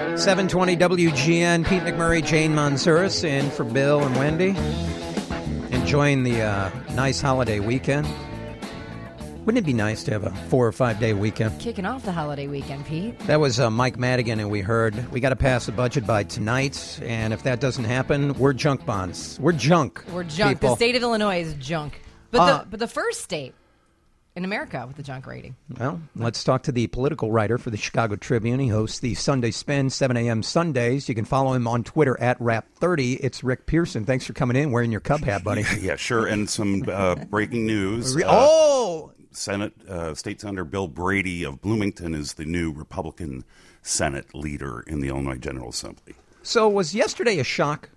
720 WGN, Pete McMurray, Jane Manzuris in for Bill and Wendy. Enjoying the nice holiday weekend. Wouldn't it be nice to have a 4 or 5 day weekend? Kicking off the holiday weekend, Pete. That was Mike Madigan, and we heard we got to pass the budget by tonight, and if that doesn't happen, we're junk bonds. We're junk. We're junk. People. The state of Illinois is junk. But the first state in America with the junk rating. Well, let's talk to the political writer for the Chicago Tribune. He hosts the Sunday Spin, 7 a.m. Sundays. You can follow him on Twitter at Rap30. It's Rick Pearson. Thanks for coming in, wearing your Cub hat, buddy. Yeah, sure. And some breaking news. State Senator Bill Brady of Bloomington is the new Republican Senate leader in the Illinois General Assembly. So was yesterday a shock?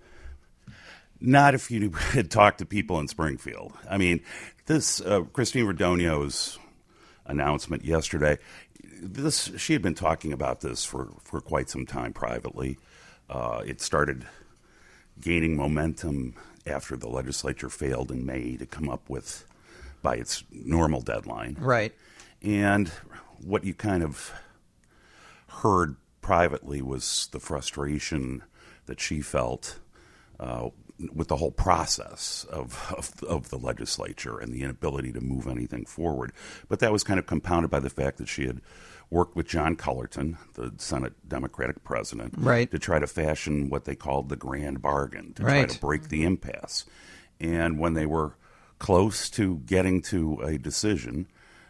Not if you had talked to people in Springfield. I mean, this Christine Radonio's announcement yesterday, she had been talking about this for quite some time privately. It started gaining momentum after the legislature failed in May to come up with, by its normal deadline. Right. And what you kind of heard privately was the frustration that she felt with the whole process of the legislature and the inability to move anything forward. But that was kind of compounded by the fact that she had worked with John Cullerton, the Senate Democratic president, right, to try to fashion what they called the grand bargain, to try to break the impasse. And when they were close to getting to a decision,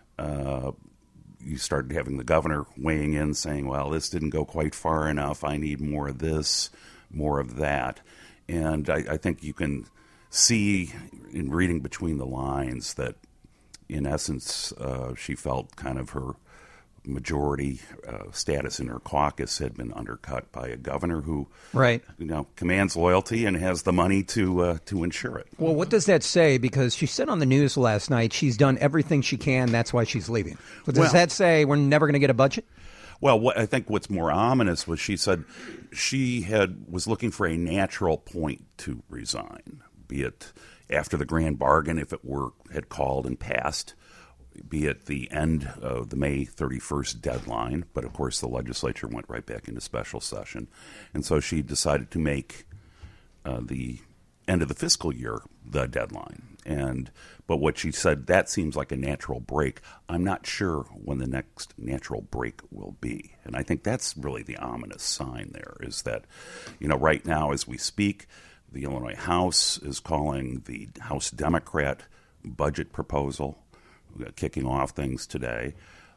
you started having the governor weighing in saying, well, this didn't go quite far enough. I need more of this, more of that. And I think you can see in reading between the lines that, in essence, she felt kind of her majority status in her caucus had been undercut by a governor who, commands loyalty and has the money to ensure it. Well, what does that say? Because she said on the news last night she's done everything she can. That's why she's leaving. But does that say we're never going to get a budget? Well, I think what's more ominous was she said she was looking for a natural point to resign, be it after the grand bargain, if it had called and passed, be it the end of the May 31st deadline. But, of course, the legislature went right back into special session. And so she decided to make the end of the fiscal year the deadline. But what she said, that seems like a natural break. I'm not sure when the next natural break will be. And I think that's really the ominous sign there, is that, right now as we speak, the Illinois House is calling the House Democrat budget proposal, kicking off things today.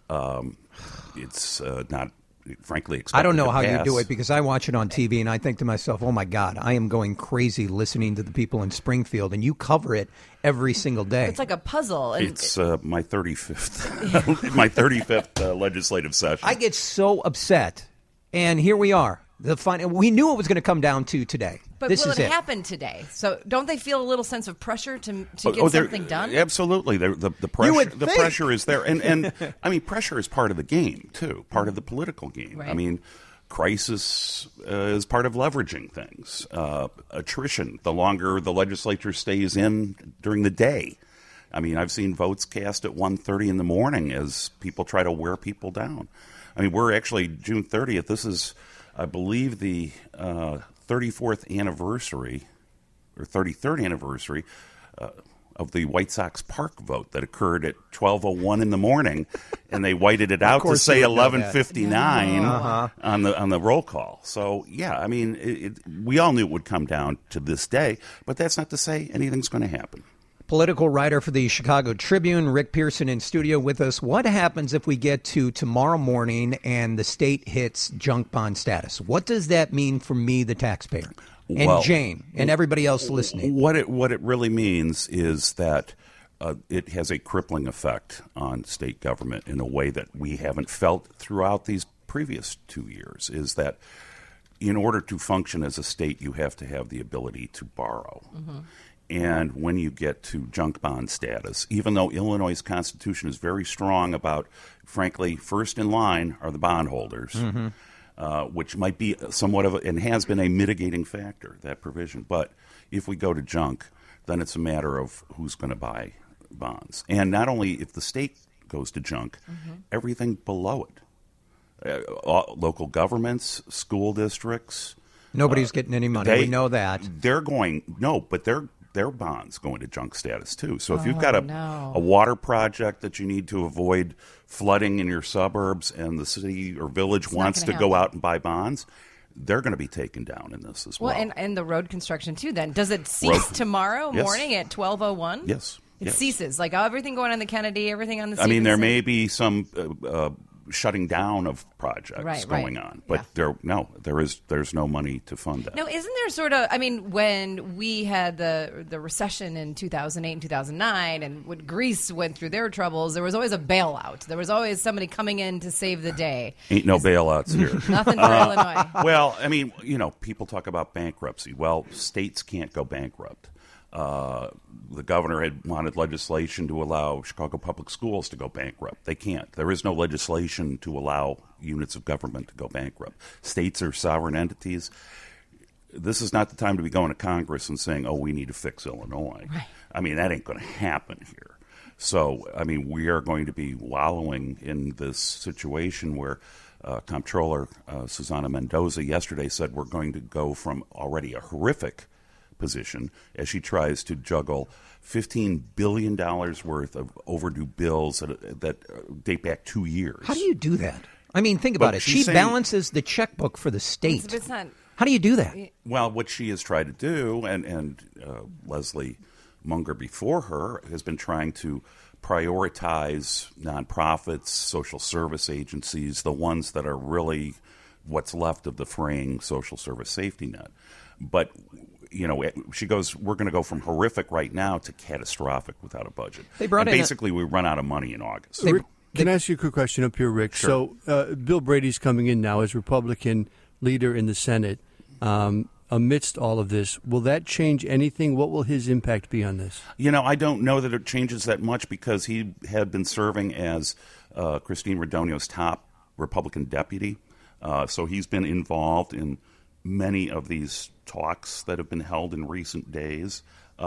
It's not, frankly, expected I don't know to how pass. you do it, because I watch it on TV and I think to myself, oh my God, I am going crazy listening to the people in Springfield, and you cover it every single day. It's like a puzzle. And it's my 35th my 35th legislative session. I get so upset, and here we are. We knew it was going to come down to today. But this will is it happen today? So don't they feel a little sense of pressure to get something done? Absolutely. The pressure is there. And I mean, pressure is part of the game, too, part of the political game. Right. I mean, crisis is part of leveraging things. Attrition, the longer the legislature stays in during the day. I mean, I've seen votes cast at 1:30 in the morning as people try to wear people down. I mean, we're actually June 30th. This is, I believe, the 34th anniversary or 33rd anniversary of the White Sox Park vote that occurred at 12:01 in the morning, and they whited it out to say 11:59 on the roll call. So, yeah, I mean, we all knew it would come down to this day, but that's not to say anything's going to happen. Political writer for the Chicago Tribune, Rick Pearson, in studio with us. What happens if we get to tomorrow morning and the state hits junk bond status? What does that mean for me, the taxpayer, and Jane, and everybody else listening? What it really means is that it has a crippling effect on state government in a way that we haven't felt throughout these previous 2 years, is that in order to function as a state, you have to have the ability to borrow. Mm-hmm. And when you get to junk bond status, even though Illinois' Constitution is very strong about, frankly, first in line are the bondholders, which might be somewhat of and has been a mitigating factor, that provision. But if we go to junk, then it's a matter of who's going to buy bonds. And not only if the state goes to junk, everything below it. local governments, school districts. Nobody's getting any money. We know that. But their bonds go into junk status too. So if you've got a water project that you need to avoid flooding in your suburbs and the city or village wants to go out and buy bonds, they're going to be taken down in this as well. Well, and the road construction too then. Does it cease tomorrow morning at 12:01? Yes. It ceases. Like everything going on the Kennedy, everything on the I mean, there may be some shutting down of projects going on, but there's no money to fund that. No, isn't there sort of? I mean, when we had the recession in 2008 and 2009, and when Greece went through their troubles, there was always a bailout. There was always somebody coming in to save the day. Ain't no bailouts here. Nothing for Illinois. Well, I mean, people talk about bankruptcy. Well, states can't go bankrupt. The governor had wanted legislation to allow Chicago Public Schools to go bankrupt. They can't. There is no legislation to allow units of government to go bankrupt. States are sovereign entities. This is not the time to be going to Congress and saying, we need to fix Illinois. Right. I mean, that ain't going to happen here. So, I mean, we are going to be wallowing in this situation where Comptroller Susana Mendoza yesterday said we're going to go from already a horrific position as she tries to juggle $15 billion worth of overdue bills that date back 2 years. How do you do that? I mean, think about it. She balances the checkbook for the state. It's not, how do you do that? Well, what she has tried to do, and Leslie Munger before her, has been trying to prioritize nonprofits, social service agencies, the ones that are really what's left of the fraying social service safety net. But she goes, we're going to go from horrific right now to catastrophic without a budget. We run out of money in August. Can I ask you a quick question up here, Rick? Sure. So Bill Brady's coming in now as Republican leader in the Senate. Amidst all of this, will that change anything? What will his impact be on this? I don't know that it changes that much because he had been serving as Christine Radonio's top Republican deputy. So he's been involved in many of these talks that have been held in recent days.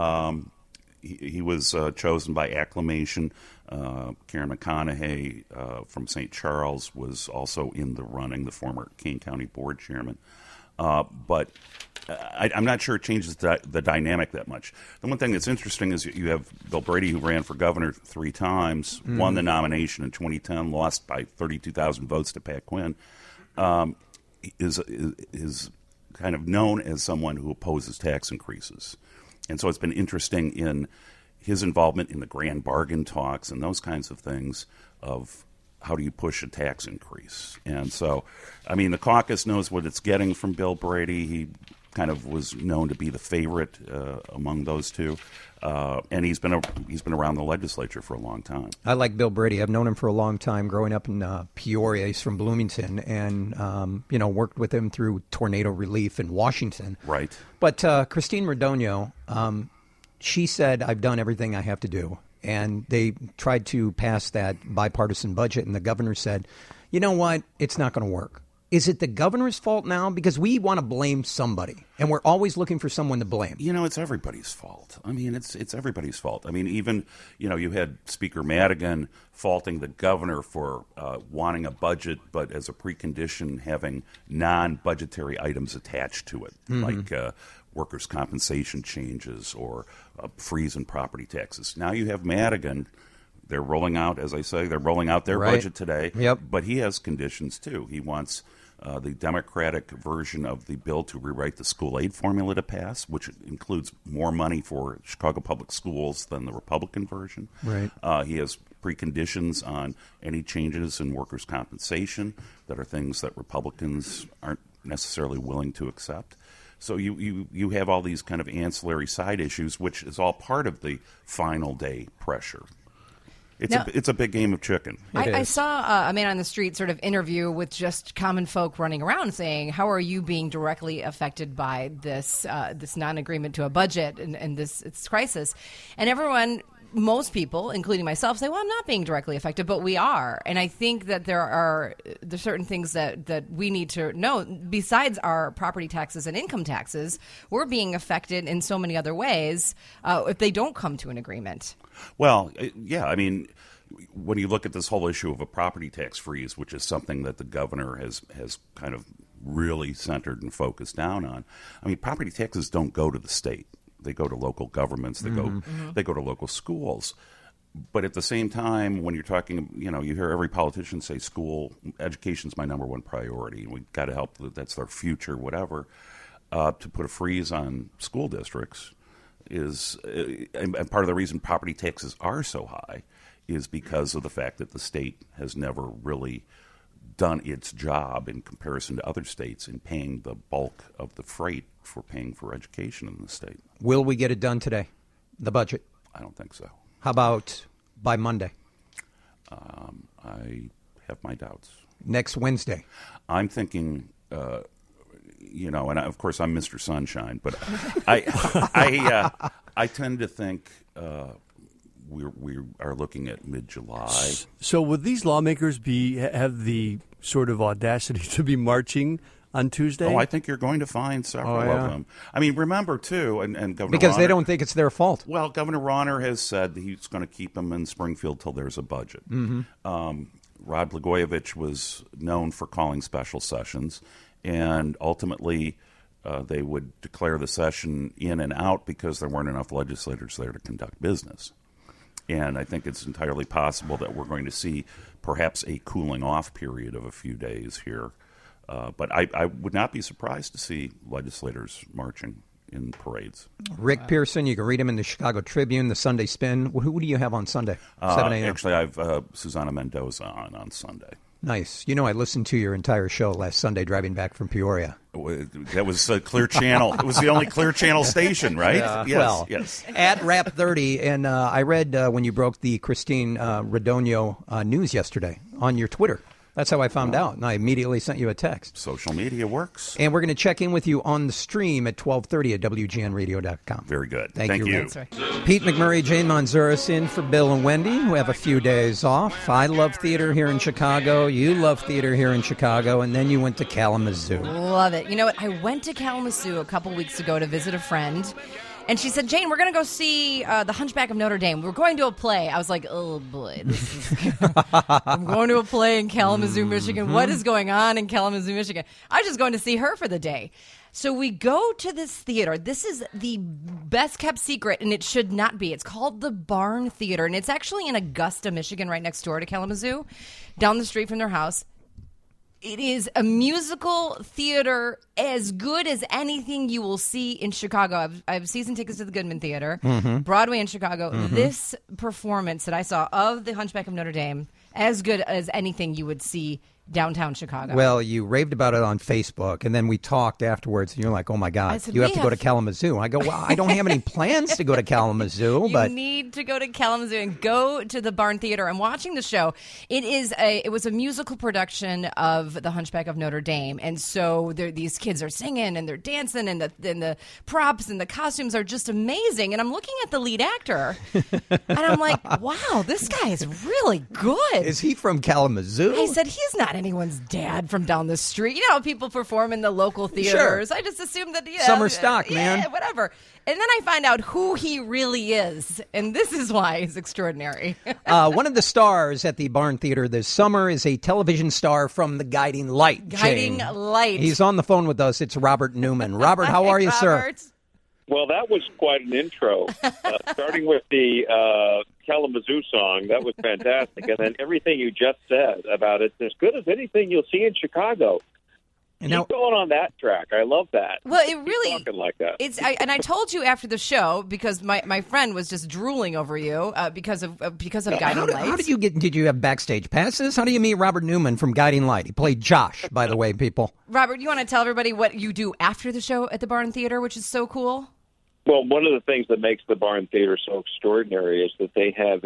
He was chosen by acclamation. Karen McConaughey from St. Charles was also in the running, the former Kane County Board Chairman. But I'm not sure it changes the dynamic that much. The one thing that's interesting is you have Bill Brady, who ran for governor 3 times, won the nomination in 2010, lost by 32,000 votes to Pat Quinn, is kind of known as someone who opposes tax increases. And so it's been interesting in his involvement in the grand bargain talks and those kinds of things of how do you push a tax increase. And so, I mean, the caucus knows what it's getting from Bill Brady. He kind of was known to be the favorite among those two. And he's been around the legislature for a long time. I like Bill Brady. I've known him for a long time growing up in Peoria. He's from Bloomington and, worked with him through tornado relief in Washington. Right. But Christine Radonio, she said, I've done everything I have to do. And they tried to pass that bipartisan budget, and the governor said, you know what, it's not going to work. Is it the governor's fault now? Because we want to blame somebody, and we're always looking for someone to blame. It's everybody's fault. I mean, it's everybody's fault. I mean, even, you had Speaker Madigan faulting the governor for wanting a budget, but as a precondition having non-budgetary items attached to it, like workers' compensation changes or freeze in property taxes. Now you have Madigan. They're rolling out, as I say, their budget today. Yep. But he has conditions, too. He wants the Democratic version of the bill to rewrite the school aid formula to pass, which includes more money for Chicago Public Schools than the Republican version. Right. He has preconditions on any changes in workers' compensation that are things that Republicans aren't necessarily willing to accept. So you have all these kind of ancillary side issues, which is all part of the final day pressure. It's a big game of chicken. I saw a man on the street sort of interview with just common folk running around saying, how are you being directly affected by this non-agreement to a budget and this crisis? And everyone, most people, including myself, say, well, I'm not being directly affected, but we are. And I think that there's certain things that we need to know. Besides our property taxes and income taxes, we're being affected in so many other ways if they don't come to an agreement. Well, yeah, I mean, when you look at this whole issue of a property tax freeze, which is something that the governor has kind of really centered and focused down on, I mean, property taxes don't go to the state. They go to local governments. They go to local schools. But at the same time, when you're talking, you hear every politician say school education's my number one priority. We've got to help. That's their future, whatever. To put a freeze on school districts is, and part of the reason property taxes are so high is because of the fact that the state has never really done its job in comparison to other states in paying the bulk of the freight for paying for education in the state. Will we get it done today, the budget? I don't think so. How about by Monday? I have my doubts. Next Wednesday? I'm thinking, and of course I'm Mr. Sunshine, but I tend to think we are looking at mid-July. So would these lawmakers have the sort of audacity to be marching on Tuesday? Oh, I think you're going to find several of them. I mean, remember, too, and Governor Because Rauner, they don't think it's their fault. Well, Governor Rauner has said that he's going to keep them in Springfield till there's a budget. Rod Blagojevich was known for calling special sessions, and ultimately they would declare the session in and out because there weren't enough legislators there to conduct business. And I think it's entirely possible that we're going to see perhaps a cooling off period of a few days here. But I would not be surprised to see legislators marching in parades. Rick Pearson, you can read him in the Chicago Tribune, the Sunday Spin. Who do you have on Sunday? 7 a.m. Actually, I have Susana Mendoza on Sunday. Nice. I listened to your entire show last Sunday driving back from Peoria. That was a Clear Channel. It was the only Clear Channel station, right? Yes. At Rap 30, and I read when you broke the Christine Radogno news yesterday on your Twitter. That's how I found out, and I immediately sent you a text. Social media works. And we're going to check in with you on the stream at 12:30 at WGNradio.com. Very good. Thank you. Thanks, Rick. Pete McMurray, Jane Manzuris in for Bill and Wendy, who have a few days off. I love theater here in Chicago. You love theater here in Chicago, and then you went to Kalamazoo. Love it. You know what? I went to Kalamazoo a couple weeks ago to visit a friend. And she said, Jane, we're going to go see The Hunchback of Notre Dame. We're going to a play. I was like, oh, boy. I'm going to a play in Kalamazoo, Michigan. What is going on in Kalamazoo, Michigan? I was just going to see her for the day. So we go to this theater. This is the best-kept secret, and it should not be. It's called the Barn Theater, and it's actually in Augusta, Michigan, right next door to Kalamazoo, down the street from their house. It is a musical theater as good as anything you will see in Chicago. I have season tickets to the Goodman Theater, Broadway in Chicago. This performance that I saw of The Hunchback of Notre Dame, as good as anything you would see downtown Chicago. Well, you raved about it on Facebook, and then we talked afterwards, and you're like, oh, my God, said, you have to go to Kalamazoo. I go, well, I don't have any plans to go to Kalamazoo. You need to go to Kalamazoo and go to the Barn Theater. I'm watching the show. It was a musical production of The Hunchback of Notre Dame, and so these kids are singing, and they're dancing, and the props and the costumes are just amazing. And I'm looking at the lead actor, and I'm like, wow, this guy is really good. Is he from Kalamazoo? I said, he's not anyone's dad from down the street. You know, people perform in the local theaters. Sure. I just assumed that, summer stock, man. Yeah, whatever. And then I find out who he really is, and this is why he's extraordinary. One of the stars at the Barn Theater this summer is a television star from The Guiding Light. Guiding Jane. Light. He's on the phone with us. It's Robert Newman. Robert, how are you, sir? Well, that was quite an intro. Starting with the Kalamazoo song, that was fantastic. And then everything you just said about it's as good as anything you'll see in Chicago. And now, keep going on that track. I love that. Well, it really keep talking like that. And I told you after the show because my friend was just drooling over you because of Guiding Light. How did you get? Did you have backstage passes? How do you meet Robert Newman from Guiding Light? He played Josh, by the way, people. Robert, you want to tell everybody what you do after the show at the Barn Theater, which is so cool? Well, one of the things that makes the Barn Theater so extraordinary is that they have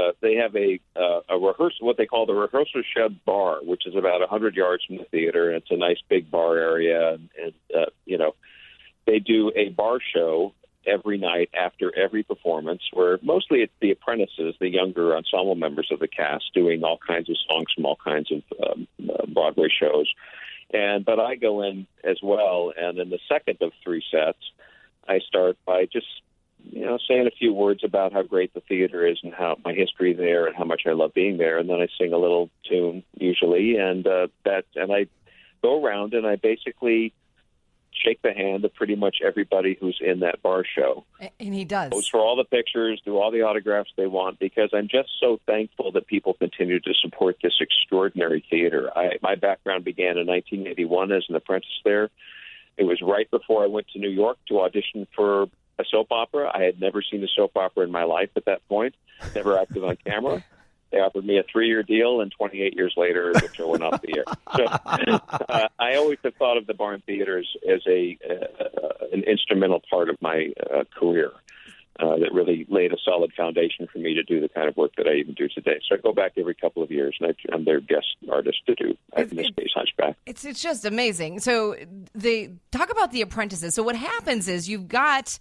a rehearsal, what they call the rehearsal shed bar, which is about 100 yards from the theater, and it's a nice big bar area. And they do a bar show every night after every performance, where mostly it's the apprentices, the younger ensemble members of the cast, doing all kinds of songs from all kinds of Broadway shows. But I go in as well, and in the second of three sets, I start by just saying a few words about how great the theater is and how my history there and how much I love being there, and then I sing a little tune usually, and I go around and I basically shake the hand of pretty much everybody who's in that bar show. And he does. Pose for all the pictures, do all the autographs they want, because I'm just so thankful that people continue to support this extraordinary theater. My background began in 1981 as an apprentice there. It was right before I went to New York to audition for a soap opera. I had never seen a soap opera in my life at that point, never acted on camera. They offered me a 3-year deal, and 28 years later, the show went off the air. So I always have thought of the Barn Theater as an instrumental part of my career that really laid a solid foundation for me to do the kind of work that I even do today. So I go back every couple of years, and I'm their guest artist to do, in this case, Hunchback. It's just amazing. So they talk about the apprentices. So what happens is you've got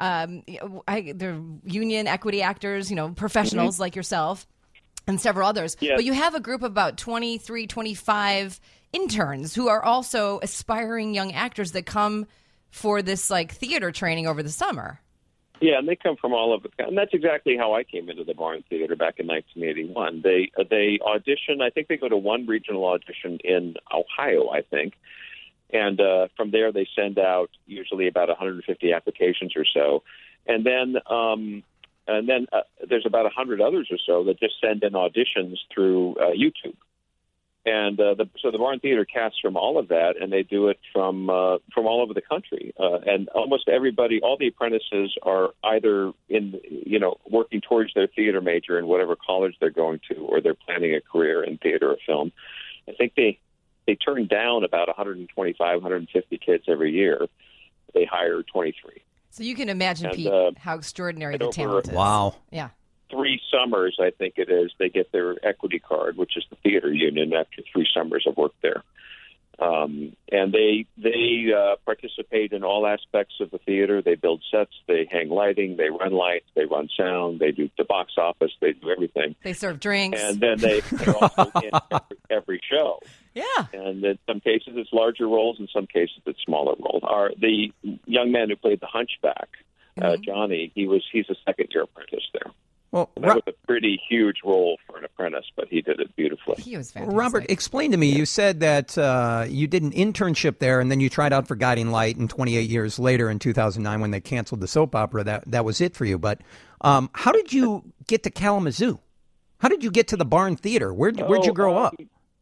the union equity actors, professionals like yourself, and several others. Yes. But you have a group of about 23, 25 interns who are also aspiring young actors that come for this theater training over the summer. Yeah, and they come from all over. And that's exactly how I came into the Barn Theater back in 1981. They audition. I think they go to one regional audition in Ohio, I think. And from there, they send out usually about 150 applications or so. And then there's about 100 others or so that just send in auditions through YouTube. And so the Barn Theater casts from all of that, and they do it from all over the country. And almost everybody, all the apprentices are either working towards their theater major in whatever college they're going to, or they're planning a career in theater or film. I think they turn down about 125, 150 kids every year. They hire 23. So you can imagine, Pete, how extraordinary the talent is. Wow. Yeah. 3 summers, I think it is, they get their equity card, which is the theater union, after 3 summers of work there. And they participate in all aspects of the theater. They build sets, they hang lighting, they run lights, they run sound, they do the box office, they do everything. They serve drinks. And then they're also in every show. Yeah. And in some cases it's larger roles, in some cases it's smaller roles. The young man who played the Hunchback, Johnny, he's a second-year apprentice there. Well, that was a pretty huge role for an apprentice, but he did it beautifully. He was fantastic. Robert, explain to me, you said that you did an internship there, and then you tried out for Guiding Light, and 28 years later in 2009 when they canceled the soap opera, that was it for you. But how did you get to Kalamazoo? How did you get to the Barn Theater? Where'd you grow up?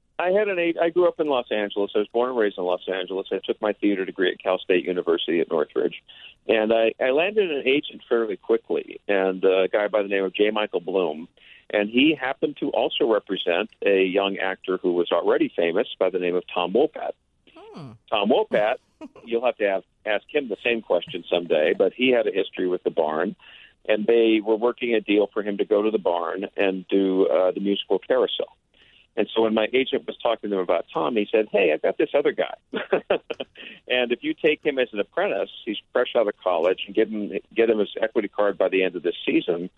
I grew up in Los Angeles. I was born and raised in Los Angeles. I took my theater degree at Cal State University at Northridge. And I landed an agent fairly quickly, and a guy by the name of J. Michael Bloom. And he happened to also represent a young actor who was already famous by the name of Tom Wopat. Tom Wopat, you'll have to ask him the same question someday, but he had a history with the Barn. And they were working a deal for him to go to the Barn and do the musical Carousel. And so when my agent was talking to him about Tom, he said, "Hey, I've got this other guy. And if you take him as an apprentice, he's fresh out of college, and get him his equity card by the end of this season,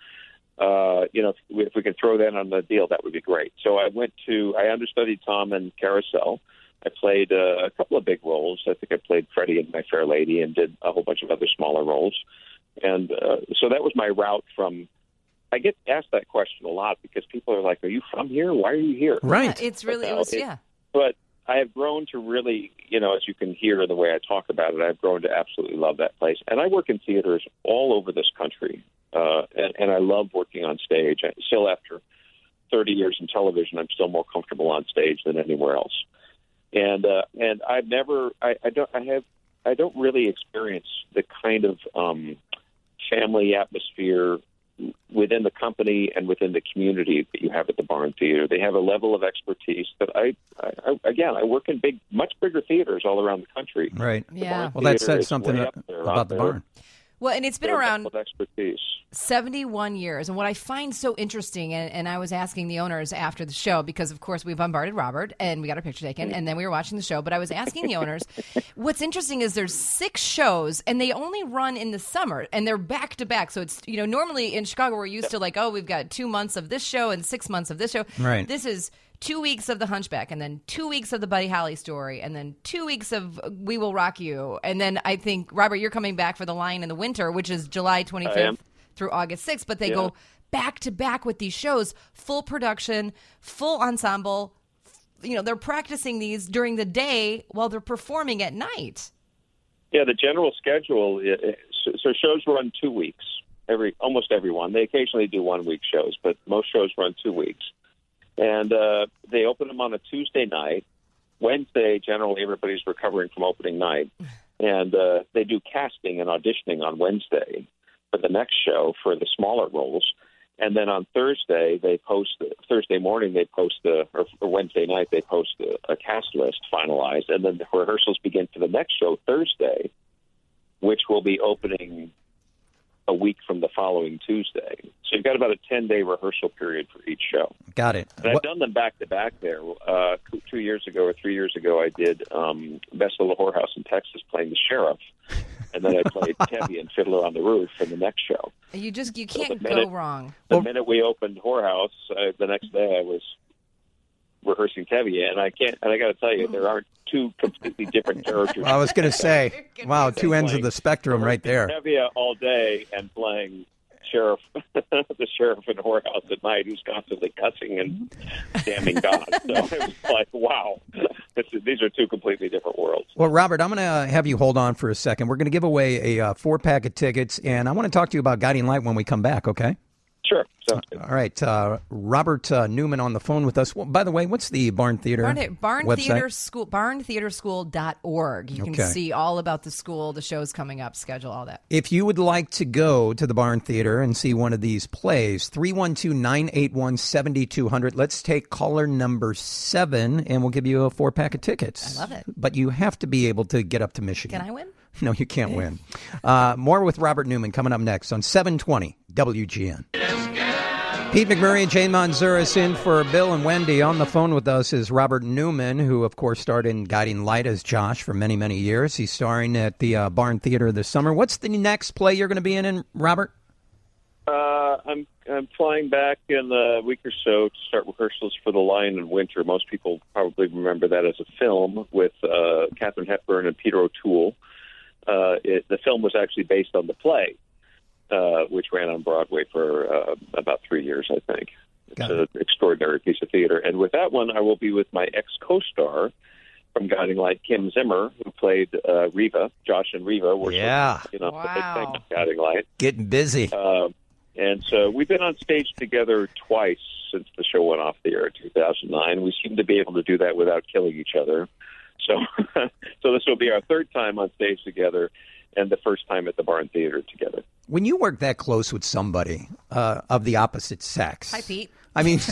if we can throw that on the deal, that would be great." So I understudied Tom in Carousel. I played a couple of big roles. I think I played Freddie in My Fair Lady and did a whole bunch of other smaller roles. And so that was my route from... I get asked that question a lot because people are like, "Are you from here? Why are you here?" Right. Yeah, But I have grown to really, as you can hear the way I talk about it, I've grown to absolutely love that place. And I work in theaters all over this country, and I love working on stage. Still, after 30 years in television, I'm still more comfortable on stage than anywhere else. And I've never, I don't really experience the kind of family atmosphere within the company and within the community that you have at the Barn Theater. They have a level of expertise that I work in much bigger theaters all around the country. Right. Yeah. Well, that says something about the Barn. Well, and it's been around with expertise. 71 years. And what I find so interesting, and I was asking the owners after the show, because, of course, we bombarded Robert, and we got our picture taken, and then we were watching the show. But I was asking the owners, what's interesting is there's 6 shows, and they only run in the summer, and they're back-to-back. So it's, normally in Chicago we're used to we've got 2 months of this show and 6 months of this show. Right. This is 2 weeks of The Hunchback, and then 2 weeks of the Buddy Holly story, and then 2 weeks of We Will Rock You. And then I think, Robert, you're coming back for The Lion in the Winter, which is July 25th through August 6th. But they go back to back with these shows, full production, full ensemble. You know, they're practicing these during the day while they're performing at night. Yeah, the general schedule, so shows run 2 weeks, almost every one. They occasionally do 1 week shows, but most shows run 2 weeks. And they open them on a Tuesday night. Wednesday, generally, everybody's recovering from opening night. And they do casting and auditioning on Wednesday for the next show for the smaller roles. And then on Thursday, Thursday morning, or Wednesday night, they post a cast list finalized. And then the rehearsals begin for the next show Thursday, which will be opening a week from the following Tuesday. So you've got about a 10-day rehearsal period for each show. Got it. And I've done them back-to-back there. 2 years ago or 3 years ago, I did Best of the Whorehouse in Texas playing the sheriff. And then I played Tevye and Fiddler on the Roof in the next show. You can't go wrong. The minute we opened Whorehouse, the next day I was rehearsing Tevye, and I got to tell you, there aren't two completely different characters. I was going to say, wow, two ends of the spectrum right there. Tevye all day and playing sheriff, the sheriff in Whorehouse at night, who's constantly cussing and damning God. So it was like, wow, these are two completely different worlds. Well, Robert, I'm going to have you hold on for a second. We're going to give away a 4-pack of tickets, and I want to talk to you about Guiding Light when we come back, okay? Sure. Sounds good. All right. Robert Newman on the phone with us. Well, by the way, what's the Barn Theater website? Theater School, barntheaterschool.org. You can see all about the school, the shows coming up, schedule, all that. If you would like to go to the Barn Theater and see one of these plays, 312-981-7200. Let's take caller number 7, and we'll give you a 4-pack of tickets. I love it. But you have to be able to get up to Michigan. Can I win? No, you can't win. More with Robert Newman coming up next on 720 WGN. Pete McMurray and Jane Manzuris in for Bill and Wendy. On the phone with us is Robert Newman, who, of course, starred in Guiding Light as Josh for many, many years. He's starring at the Barn Theater this summer. What's the next play you're going to be in, Robert? I'm flying back in a week or so to start rehearsals for The Lion in Winter. Most people probably remember that as a film with Katharine Hepburn and Peter O'Toole. The film was actually based on the play, which ran on Broadway for about 3 years, I think. It's an extraordinary piece of theater. And with that one, I will be with my ex-co-star from Guiding Light, Kim Zimmer, who played Reva, Josh and Reva. We're wow. The big thing of Guiding Light. Getting busy. And so we've been on stage together twice since the show went off the air in 2009. We seem to be able to do that without killing each other. So this will be our third time on stage together and the first time at the Barn Theater together. When you work that close with somebody of the opposite sex. Hi, Pete. I mean,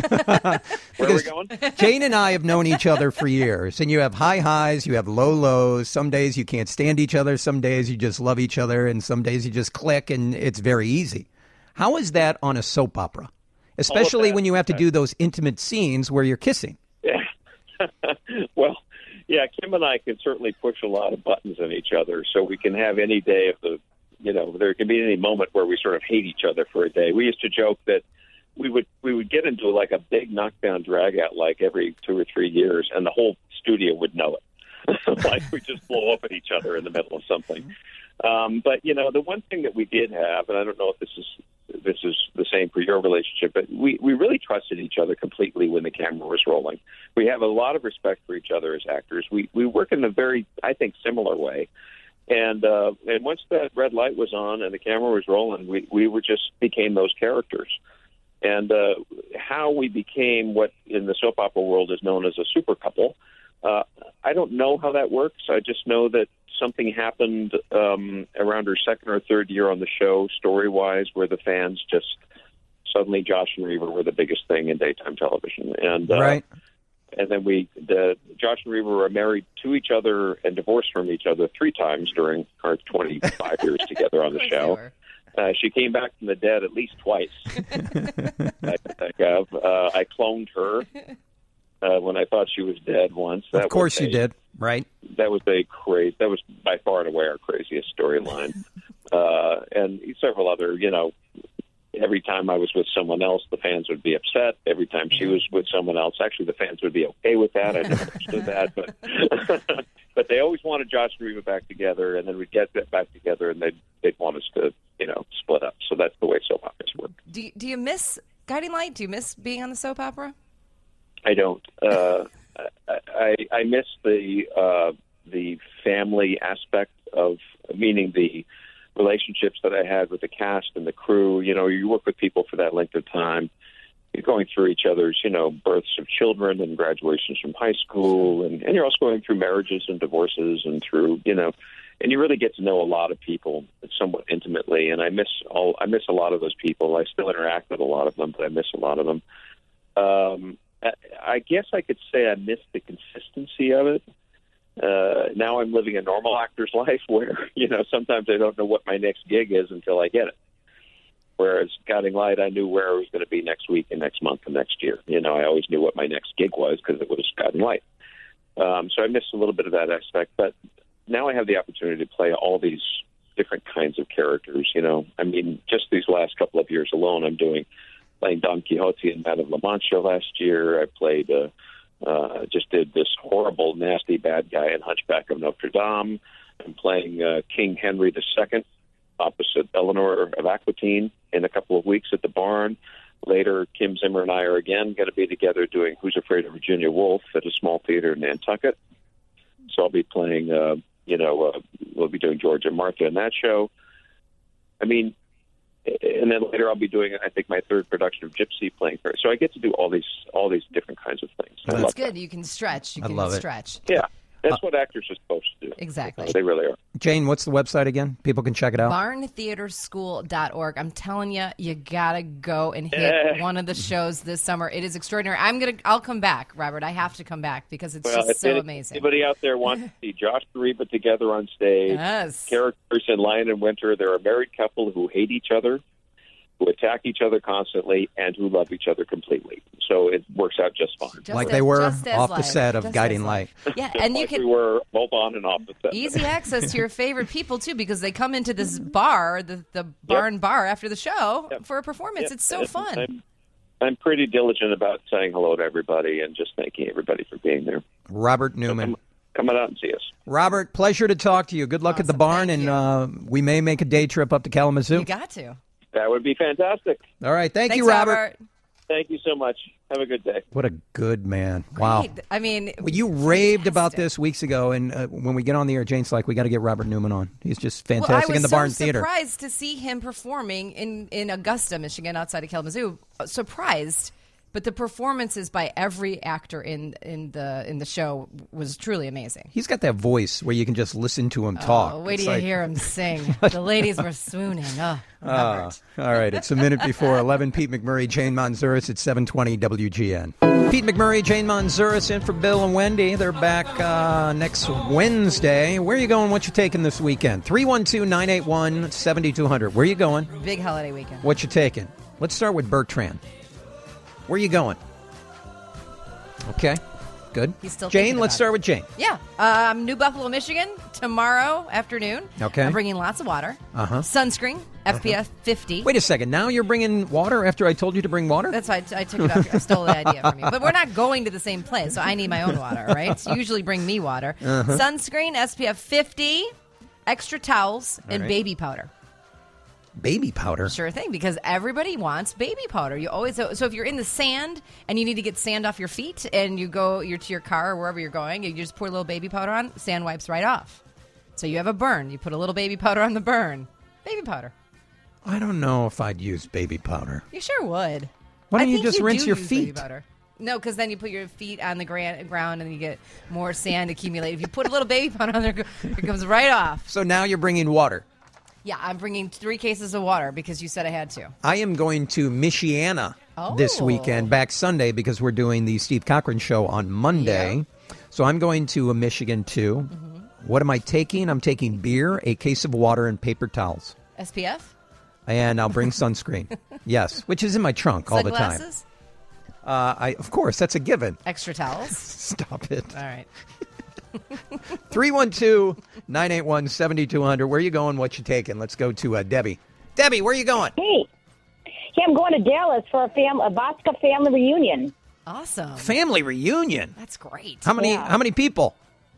where are we going? Jane and I have known each other for years, and you have high highs, you have low lows. Some days you can't stand each other, some days you just love each other, and some days you just click, and it's very easy. How is that on a soap opera, especially when you have to do those intimate scenes where you're kissing? Yeah. Well, yeah, Kim and I can certainly push a lot of buttons on each other, so we can have any day of the, there can be any moment where we sort of hate each other for a day. We used to joke that we would get into like a big knockdown drag out like every 2 or 3 years, and the whole studio would know it. Like we just blow up at each other in the middle of something. But the one thing that we did have, and I don't know if this is the same for your relationship, but we really trusted each other completely when the camera was rolling. We have a lot of respect for each other as actors. We work in a very, I think, similar way. And once that red light was on and the camera was rolling, we were just became those characters. And how we became what in the soap opera world is known as a super couple, I don't know how that works. I just know that something happened around her second or third year on the show, story-wise, where the fans just suddenly Josh and Reva were the biggest thing in daytime television. And right. And then Josh and Reva were married to each other and divorced from each other 3 times during our 25 years together on the show. She came back from the dead at least twice. I cloned her when I thought she was dead once. Of course you did, right? That was that was by far and away our craziest storyline. And several other, every time I was with someone else, the fans would be upset. Every time she was with someone else, actually, the fans would be okay with that. I never understood that, but but they always wanted Josh and Reba back together, and then we'd get back together, and they'd want us to, split up. So that's the way soap operas work. Do you miss Guiding Light? Do you miss being on the soap opera? I don't. I miss the family aspect of, meaning the relationships that I had with the cast and the crew. You work with people for that length of time. You're going through each other's, births of children and graduations from high school, and you're also going through marriages and divorces and through, and you really get to know a lot of people somewhat intimately. And I miss a lot of those people. I still interact with a lot of them, but I miss a lot of them. I guess I could say I miss the consistency of it. Now I'm living a normal actor's life where, sometimes I don't know what my next gig is until I get it. Whereas Guiding Light, I knew where I was going to be next week and next month and next year. I always knew what my next gig was because it was Guiding Light. So I missed a little bit of that aspect. But now I have the opportunity to play all these different kinds of characters. Just these last couple of years alone, I'm playing Don Quixote in Madame La Mancha last year. I played... just did this horrible, nasty bad guy in Hunchback of Notre Dame. I'm playing King Henry II opposite Eleanor of Aquitaine in a couple of weeks at the Barn. Later, Kim Zimmer and I are again going to be together doing Who's Afraid of Virginia Woolf at a small theater in Nantucket. So I'll be playing, we'll be doing George and Martha in that show. And then later I'll be doing, I think, my third production of Gypsy, playing her. So I get to do all these different kinds of things. That's good. You can stretch. You can stretch. Yeah, that's what actors are supposed to do. Exactly. They really are. Jane, what's the website again? People can check it out. BarnTheaterSchool.org. I'm telling you, you gotta go and hit one of the shows this summer. It is extraordinary. I'll come back, Robert. I have to come back because it's just so amazing. Anybody out there wants to see Josh and Reba together on stage? Yes. Characters in Lion and Winter. They're a married couple who hate each other, who attack each other constantly, and who love each other completely. So it works out just fine. Like they were off the set of Guiding Light. Yeah, and you can. We were both on and off the set. Easy access to your favorite people too, because they come into this bar, the Barn Bar, after the show for a performance. It's so fun. I'm pretty diligent about saying hello to everybody and just thanking everybody for being there. Robert Newman. Come on out and see us. Robert, pleasure to talk to you. Good luck at the Barn, and we may make a day trip up to Kalamazoo. You got to. That would be fantastic. All right. Thanks, you, Robert. Thank you so much. Have a good day. What a good man. Wow. Great. You raved about this weeks ago, and when we get on the air, Jane's like, we got to get Robert Newman on. He's just fantastic in the Barn Theater. I was surprised to see him performing in Augusta, Michigan, outside of Kalamazoo. Surprised. But the performances by every actor in the show was truly amazing. He's got that voice where you can just listen to him talk. Wait till you hear him sing. The ladies were swooning. All right, it's a minute before 11. Pete McMurray, Jane Manzouras at 720 WGN. Pete McMurray, Jane Manzouras in for Bill and Wendy. They're back next Wednesday. Where are you going? What you taking this weekend? 312-981-7200. Where are you going? Big holiday weekend. What you taking? Let's start with Bertrand. Where are you going? Okay, good. He's still Jane, let's start with Jane. Yeah. New Buffalo, Michigan, tomorrow afternoon. Okay. I'm bringing lots of water. Sunscreen, SPF 50. Wait a second. Now you're bringing water after I told you to bring water? That's why I took it off. I stole the idea from you. But we're not going to the same place, so I need my own water, right? So usually bring me water. Sunscreen, SPF 50, extra towels, and baby powder. Baby powder? Sure thing, because everybody wants baby powder. You always so if you're in the sand and you need to get sand off your feet and you're to your car or wherever you're going, you just pour a little baby powder on, sand wipes right off. So you have a burn. You put a little baby powder on the burn. Baby powder. I don't know if I'd use baby powder. You sure would. Why don't you just rinse your feet? No, because then you put your feet on the ground and you get more sand accumulate. If you put a little baby powder on there, it comes right off. So now you're bringing water. Yeah, I'm bringing 3 cases of water because you said I had to. I am going to Michiana this weekend, back Sunday, because we're doing the Steve Cochran Show on Monday. Yeah. So I'm going to Michigan, too. What am I taking? I'm taking beer, a case of water, and paper towels. SPF? And I'll bring sunscreen. Yes, which is in my trunk all the time. Sunglasses? Of course, that's a given. Extra towels? Stop it. All right. 312-981-7200. Where are you going? What you taking? Let's go to Debbie. Debbie, where are you going? Hey. Yeah, I'm going to Dallas for a Bosca family reunion. Awesome. Family reunion. That's great. How many? Yeah. How many people?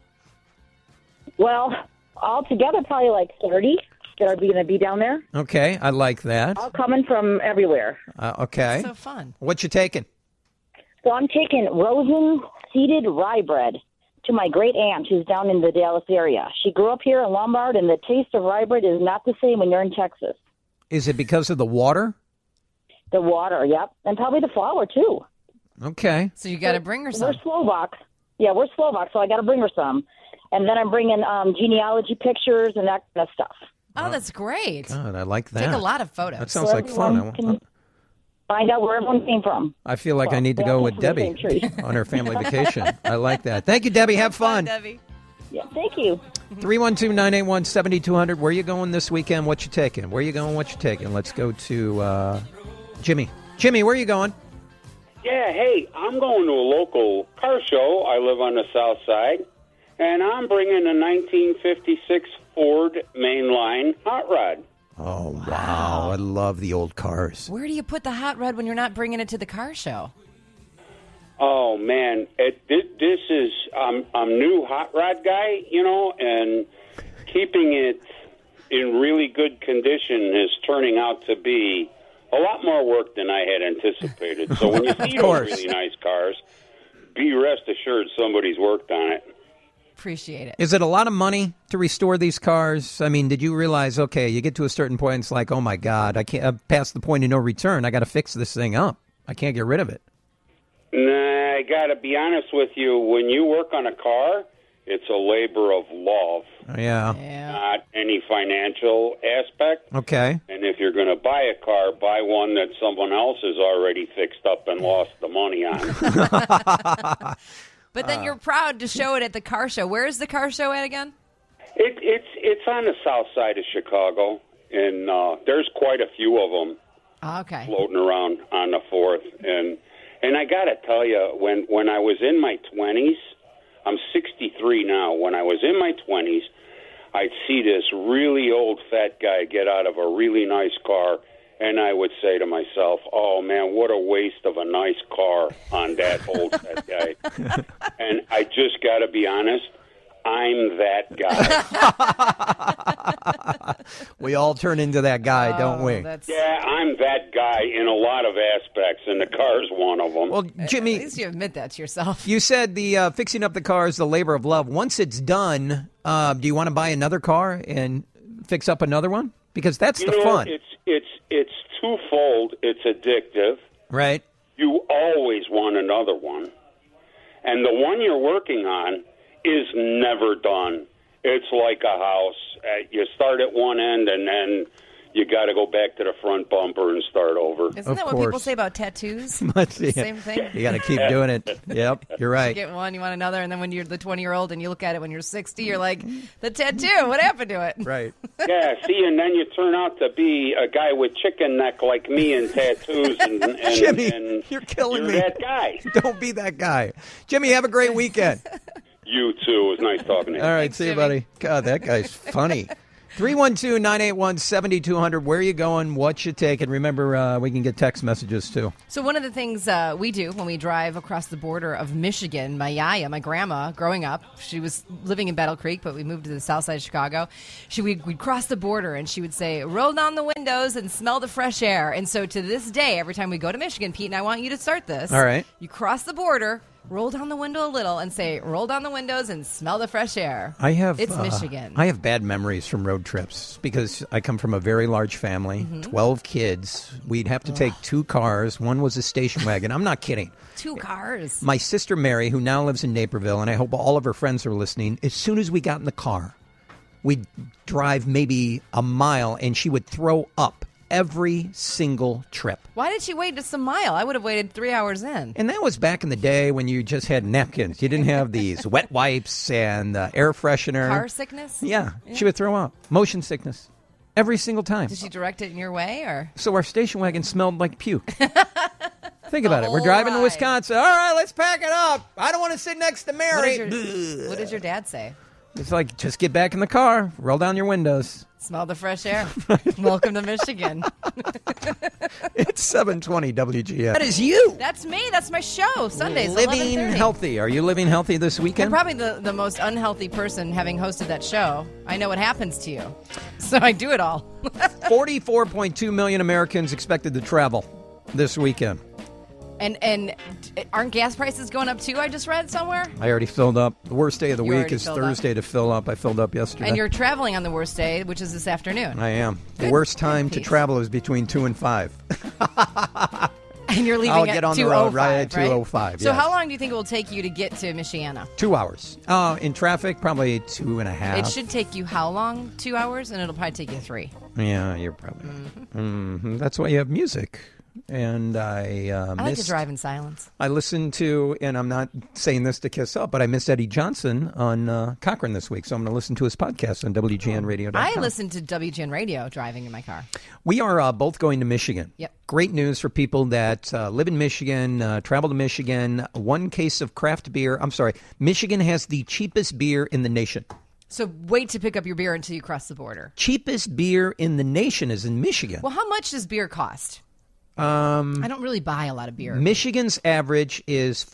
Well, altogether, probably like 30 that are going to be down there. Okay, I like that. All coming from everywhere. Okay. So fun. What you taking? So I'm taking Rosen-seeded rye bread to my great aunt who's down in the Dallas area. She grew up here in Lombard, and the taste of rye bread is not the same when you're in Texas. Is it because of the water? The water, yep. And probably the flour, too. Okay. So you got to bring her some. We're Slovak. Yeah, we're Slovak, so I got to bring her some. And then I'm bringing genealogy pictures and that kind of stuff. Oh, that's great. God, I like that. Take a lot of photos. That sounds like fun. Everyone can find out where everyone came from. I feel like I need to they go all with came from the Debbie same tree. on her family vacation. I like that. Thank you, Debbie. Have fun. Debbie. Yeah, thank you. 312-981-7200. Where you going this weekend? What you taking? Where you going? What you taking? Let's go to Jimmy. Jimmy, where you going? Yeah, hey, I'm going to a local car show. I live on the south side, and I'm bringing a 1956 Ford mainline hot rod. Oh, wow. I love the old cars. Where do you put the hot rod when you're not bringing it to the car show? Oh man, this is I'm new hot rod guy, and keeping it in really good condition is turning out to be a lot more work than I had anticipated. So when you see those really nice cars, be rest assured somebody's worked on it. Appreciate it. Is it a lot of money to restore these cars? I mean, did you realize, okay, you get to a certain point, it's like, oh my God, I can't, I've passed the point of no return. I got to fix this thing up. I can't get rid of it. Nah, I got to be honest with you. When you work on a car, it's a labor of love, Yeah. not any financial aspect. Okay. And if you're going to buy a car, buy one that someone else has already fixed up and lost the money on. But then you're proud to show it at the car show. Where is the car show at again? It's on the south side of Chicago, and there's quite a few of them Okay. floating around on the 4th. And I got to tell you, when I was in my 20s, I'm 63 now. When I was in my 20s, I'd see this really old fat guy get out of a really nice car, and I would say to myself, oh, man, what a waste of a nice car on that old fat guy. And I just got to be honest, I'm that guy. We all turn into that guy, don't we? Yeah, I'm that guy in a lot of aspects, and the car's one of them. Well, Jimmy, At least you admit that to yourself. you said the fixing up the car is the labor of love. Once it's done, do you want to buy another car and fix up another one? Because that's the fun. It's twofold. It's addictive. Right. You always want another one. And the one you're working on is never done. It's like a house. You start at one end, and then you got to go back to the front bumper and start over. Isn't that what people say about tattoos? Same thing. You got to keep doing it. Yep, you're right. You get one, you want another, and then when you're the 20-year-old and you look at it when you're 60, you're like, the tattoo, what happened to it? Right. Yeah, see, and then you turn out to be a guy with chicken neck like me and tattoos. And Jimmy, and you're killing me. You're that guy. Don't be that guy. Jimmy, have a great weekend. You too. It was nice talking to you. All right, Thanks, see you, Jimmy. buddy. God, that guy's funny. 312-981-7200. Where you going? What you taking? Remember, we can get text messages, too. So one of the things we do when we drive across the border of Michigan, my yaya, my grandma, growing up, she was living in Battle Creek, but we moved to the south side of Chicago. We'd cross the border, and she would say, roll down the windows and smell the fresh air. And so to this day, every time we go to Michigan, Pete and I want you to start this. All right. You cross the border, roll down the window a little, and say, roll down the windows and smell the fresh air. It's Michigan. I have bad memories from road trips because I come from a very large family, 12 kids. We'd have to take 2 cars. One was a station wagon. I'm not kidding. 2 cars. My sister Mary, who now lives in Naperville, and I hope all of her friends are listening, as soon as we got in the car, we'd drive maybe a mile, and she would throw up every single trip. Why did she wait just a mile? I would have waited 3 hours in. And that was back in the day when you just had napkins. You didn't have these wet wipes and air freshener. Car sickness? Yeah, she would throw up. Motion sickness. Every single time. Did she direct it in your way, or? So our station wagon smelled like puke. Think about it. We're whole driving to ride. Wisconsin. All right, let's pack it up. I don't want to sit next to Mary. What does your dad say? It's like, just get back in the car, roll down your windows. Smell the fresh air. Welcome to Michigan. It's 720 WGN. That is you. That's me. That's my show. Sundays, Living 11:30. healthy. Are you living healthy this I'm weekend? probably the most unhealthy person having hosted that show. I know what happens to you. So I do it all. 44.2 million Americans expected to travel this weekend. And aren't gas prices going up too? I just read somewhere. I already filled up. The worst day of the You week already is filled up? Thursday to fill up. I filled up yesterday. And you're traveling on the worst day, which is this afternoon. I am. The Good- worst time good to piece. travel is between 2 and 5. And you're leaving I'll at get on the 2:05, road right at right? 2:05, So yes. how long do you think it will take you to get to Michiana? 2 hours. In traffic, probably 2.5. It should take you how long? 2 hours? And it'll probably take you 3. Yeah, you're probably. That's why you have music. And I I like to drive in silence. I listened to, and I'm not saying this to kiss up, but I missed Eddie Johnson on Cochrane this week, so I'm going to listen to his podcast on WGNradio.com. I listen to WGN Radio driving in my car. We are both going to Michigan. Yep. Great news for people that live in Michigan, travel to Michigan. 1 case of craft beer. I'm sorry. Michigan has the cheapest beer in the nation. So wait to pick up your beer until you cross the border. Cheapest beer in the nation is in Michigan. Well, how much does beer cost? I don't really buy a lot of beer. Michigan's average is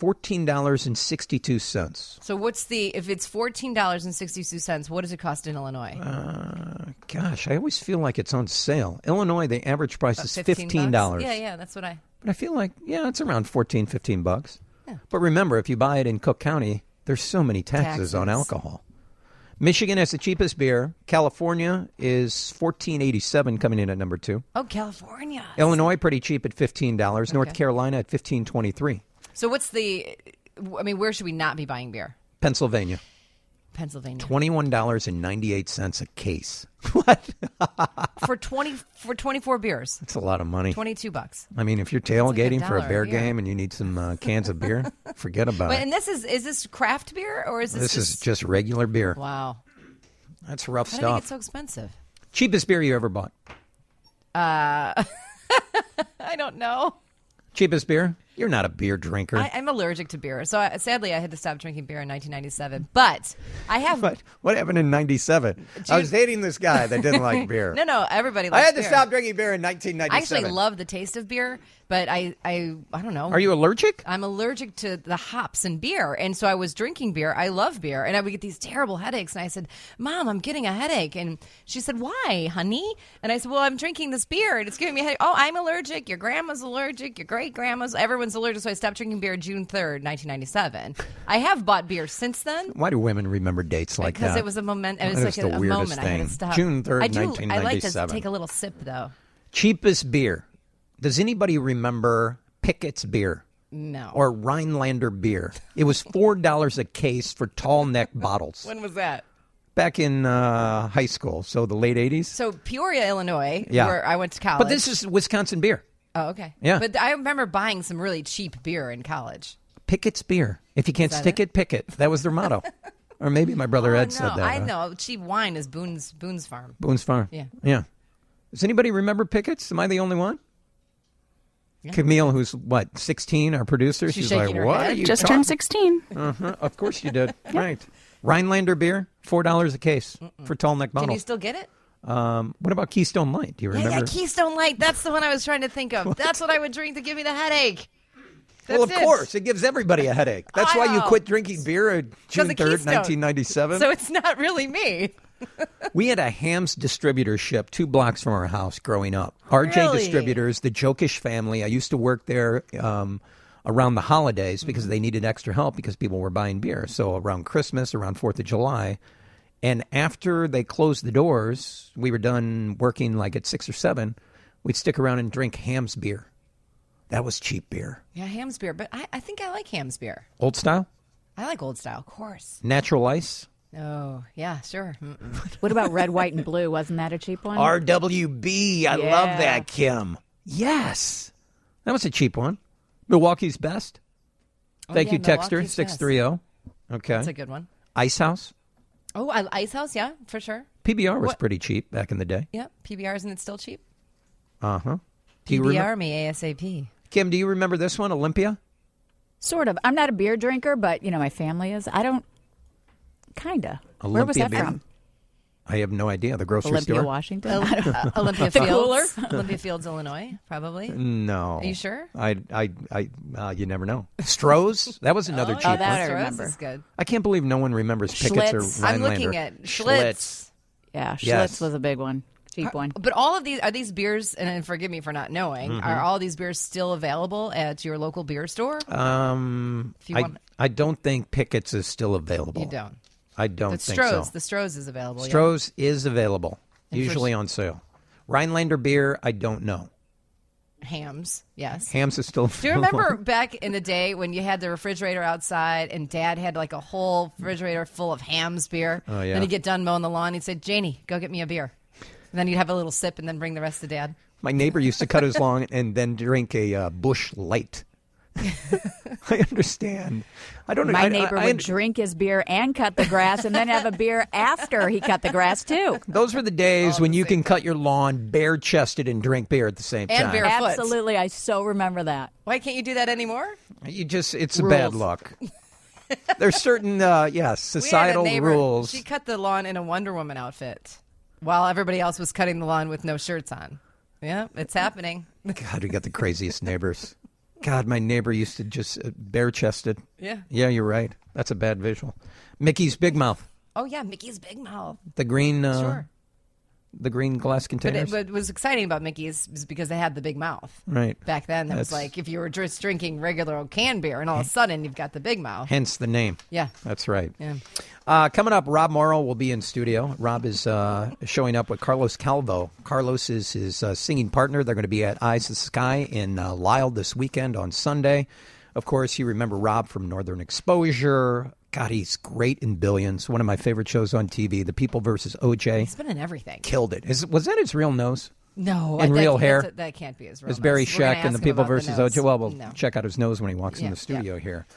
$14.62. So if it's $14.62, what does it cost in Illinois? Gosh, I always feel like it's on sale. Illinois, the average price is $15. Yeah, that's what But I feel like, it's around $15. Yeah. But remember, if you buy it in Cook County, there's so many taxes on alcohol. Michigan has the cheapest beer. California is $14.87 coming in at number 2. Oh, California. Illinois, pretty cheap at $15. North Carolina at $15.23. So where should we not be buying beer? Pennsylvania, Pennsylvania. $21.98 a case. What? For 24 beers. That's a lot of money. $22. I mean, if you're tailgating for a $1 bear here. game and you need some cans of beer, forget about But it. and is this craft beer or is This is just regular beer. Wow. That's rough How did it get stuff. so expensive? Cheapest beer you ever bought? I don't know. Cheapest beer? You're not a beer drinker. I'm allergic to beer, so sadly I had to stop drinking beer in 1997. But I have. What happened in 97? I was dating this guy that didn't like beer. No, everybody I likes had to beer. stop drinking beer in I 1997. actually love the taste of beer, but I don't know. Are you allergic? I'm allergic to the hops in beer, and so I was drinking beer. I love beer, and I would get these terrible headaches. And I said, "Mom, I'm getting a headache," and she said, "Why, honey?" And I said, "Well, I'm drinking this beer, and it's giving me a headache." "Oh, I'm allergic. Your grandma's allergic. Your great grandma's. Everyone's allergic." So I stopped drinking beer June 3rd, 1997. I have bought beer since then. Why do women remember dates like that? Because it was a moment. It was That like is the a weirdest moment. I had thing. to stop. June 3rd, I like to 1997. take a little sip, though. Cheapest beer. Does anybody remember Pickett's beer? No. Or Rhinelander beer? It was $4 a case for tall neck bottles. When was that? Back in high school, so the late 80s. So Peoria, Illinois, Yeah. where I went to college. But this is Wisconsin beer. Oh, okay. Yeah. But I remember buying some really cheap beer in college. Pickett's beer. If you can't Is that stick it, pick it. That was their motto. Or maybe my brother Ed said that. I huh? know. Cheap wine is Boone's Farm. Boone's Farm. Yeah. Yeah. Does anybody remember Pickett's? Am I the only one? Yeah. Camille, who's 16, our producer, She's she's like, shaking her "What? head. Are you Just talking-" turned 16. Of course you did. Right. Rhinelander beer, $4 a case for tall neck Can you bottles. still get it? What about Keystone Light? Do you remember? Yeah, Keystone Light. That's the one I was trying to think of. That's what I would drink to give me the headache. Well, of That's it. course, it gives everybody a headache. That's why you Wow. quit drinking beer on June of 3rd, Keystone. 1997. So it's not really me. We had a Hams distributorship 2 blocks from our house growing up. RJ Really? Distributors, the Jokish family. I used to work there around the holidays because they needed extra help because people were buying beer. So around Christmas, around 4th of July. And after they closed the doors, we were done working like at 6 or 7. We'd stick around and drink Hams beer. That was cheap beer. Yeah, Ham's beer. But I think I like Ham's beer. Old style? I like old style, of course. Natural ice? Oh, yeah, sure. Mm-mm. What about red, white, and blue? Wasn't that a cheap one? RWB. I Yeah. love that, Kim. Yes. That was a cheap one. Milwaukee's Best. Thank yeah, you, Texter, Milwaukee's 630. Okay. That's a good one. Ice House. Oh, Ice House, yeah, for sure. PBR was What? pretty cheap back in the day. Yeah, PBR, isn't it still cheap? Uh-huh. Do you PBR me ASAP. Kim, do you remember this one, Olympia? Sort of. I'm not a beer drinker, but, my family is. I don't. Kinda. Where was that Beer. from? I have no idea. The grocery Olympia, store? Washington? Olympia The Fields. cooler? Olympia Fields, Illinois, probably. No. Are you sure? You never know. Stroh's? That was another cheap that one. I Stroh's remember. is good. I can't believe no one remembers Pickett's Schlitz. or Rhinelander. I'm looking at Schlitz. Yeah, Schlitz Yes. was a big one. Cheap one. But all of these, are these beers, and forgive me for not knowing, Mm-hmm. are all these beers still available at your local beer store? If you want, I don't think Pickett's is still available. you don't. I don't The think so. Stroh's is available. yeah. Stroh's is available, And usually on sale. Rhinelander beer, I don't know. Hams, yes. Hams is still Do you remember back in the day when you had the refrigerator outside and Dad had like a whole refrigerator full of Hams beer? Oh, yeah. Then he'd get done mowing the lawn. He'd say, Janie, go get me a beer. And then you'd have a little sip and then bring the rest to Dad. My neighbor used to cut his lawn and then drink a Busch Light. I understand. I don't know. My neighbor would drink his beer and cut the grass and then have a beer after he cut the grass, too. Those were the days when you can cut your lawn bare-chested and drink beer at the same And time. beer. Barefoot. Absolutely. I so remember that. Why can't you do that anymore? It's a bad luck. There's certain, societal we had a neighbor, rules. She cut the lawn in a Wonder Woman outfit while everybody else was cutting the lawn with no shirts on. Yeah, it's happening. God, we got the craziest neighbors. God, my neighbor used to just bare-chested. Yeah. Yeah, you're right. That's a bad visual. Mickey's Big Mouth. Oh, yeah, Mickey's Big Mouth. The green, Sure. the green glass But containers. what was exciting about Mickey's is because they had the big mouth. Right. Back then, that was That's- like if you were just drinking regular old canned beer and all of a sudden you've got the big mouth. Hence the name. Yeah. That's right. Yeah. Coming up, Rob Morrow will be in studio. Rob is showing up with Carlos Calvo. Carlos is his singing partner. They're going to be at Eyes of the Sky in Lyle this weekend on Sunday. Of course, you remember Rob from Northern Exposure. God, he's great in Billions. One of my favorite shows on TV, The People versus O.J. He's been in everything. Killed it. Was that his real nose? No. And real hair? That can't be his real It's Barry nose. We're gonna Scheck and ask The him People about the versus nose. O.J. Well, we'll No. check out his nose when he walks in Yeah, the studio yeah. here.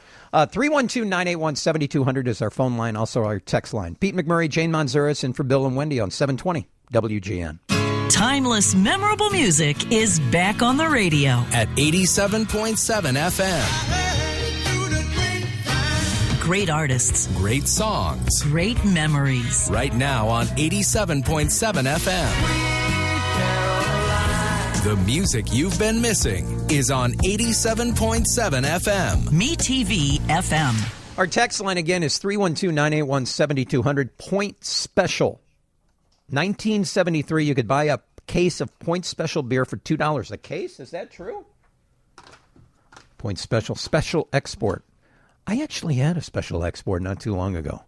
312-981-7200 is our phone line, also our text line. Pete McMurray, Jane Manzuris, and for Bill and Wendy on 720 WGN. Timeless, memorable music is back on the radio. At 87.7 FM. Great artists, Great songs. great memories. Right now on 87.7 FM. The music you've been missing is on 87.7 FM. MeTV FM. Our text line again is 312-981-7200. Point Special. 1973, you could buy a case of Point Special beer for $2 a case. Is that true? Point Special. Special export. I actually had a special export not too long ago.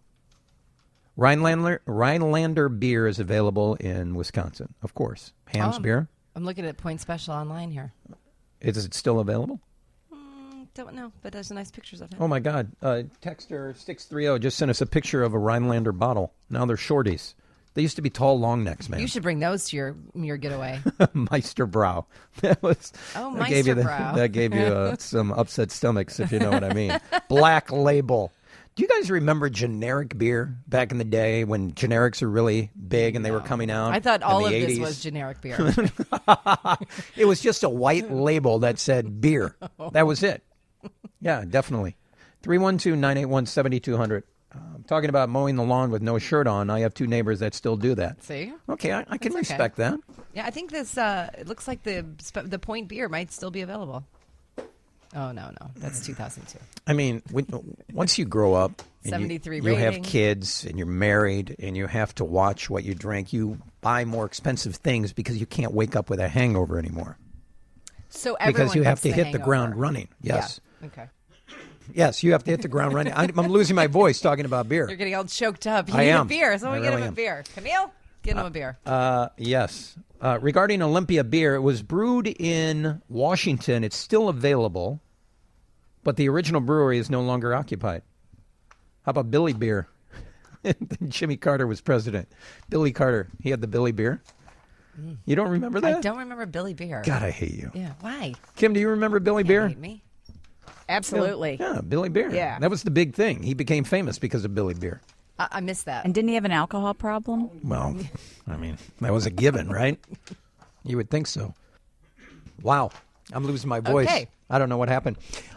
Rhinelander beer is available in Wisconsin, of course. Ham's beer. I'm looking at Point Special online here. Is it still available? Don't know, but there's nice pictures of it. Oh, my God. Texter 630 just sent us a picture of a Rhinelander bottle. Now they're shorties. They used to be tall long necks, man. You should bring those to your getaway. Meisterbrow. That was. Oh, that gave you Meisterbrow. that gave you some upset stomachs, if you know what I mean. Black Label. Do you guys remember generic beer back in the day when generics were really big and they were coming out? I thought in all the of 80s? this was generic beer. It was just a white label that said beer. That was it. Yeah, definitely. 312-981-7200. I'm talking about mowing the lawn with no shirt on. I have two neighbors that still do that. See? Okay, I can That's okay. respect that. Yeah, I think this. It looks like the Point beer might still be available. Oh no, that's 2002. I mean, once you grow up, and 73 you have rating. kids, and you're married, and you have to watch what you drink, you buy more expensive things because you can't wake up with a hangover anymore. So everyone Because you have gets to hit the ground hangover. running. Yes. Yeah. Okay. Yes, you have to hit the ground running. I'm losing my voice talking about beer. You're getting all choked up. You I need am. a beer. Someone I get really him am. a beer. Camille, get him a beer. Yes. Regarding Olympia beer, it was brewed in Washington. It's still available, but the original brewery is no longer occupied. How about Billy Beer? Jimmy Carter was president. Billy Carter, he had the Billy Beer. You don't remember that? I don't remember Billy Beer. God, I hate you. Yeah. Why? Kim, do you remember Billy Beer? Hate me. Absolutely. Yeah, Billy Beer. Yeah. That was the big thing. He became famous because of Billy Beer. I missed that. And didn't he have an alcohol problem? Well, I mean, that was a given, right? You would think so. Wow. I'm losing my voice. Okay. I don't know what happened.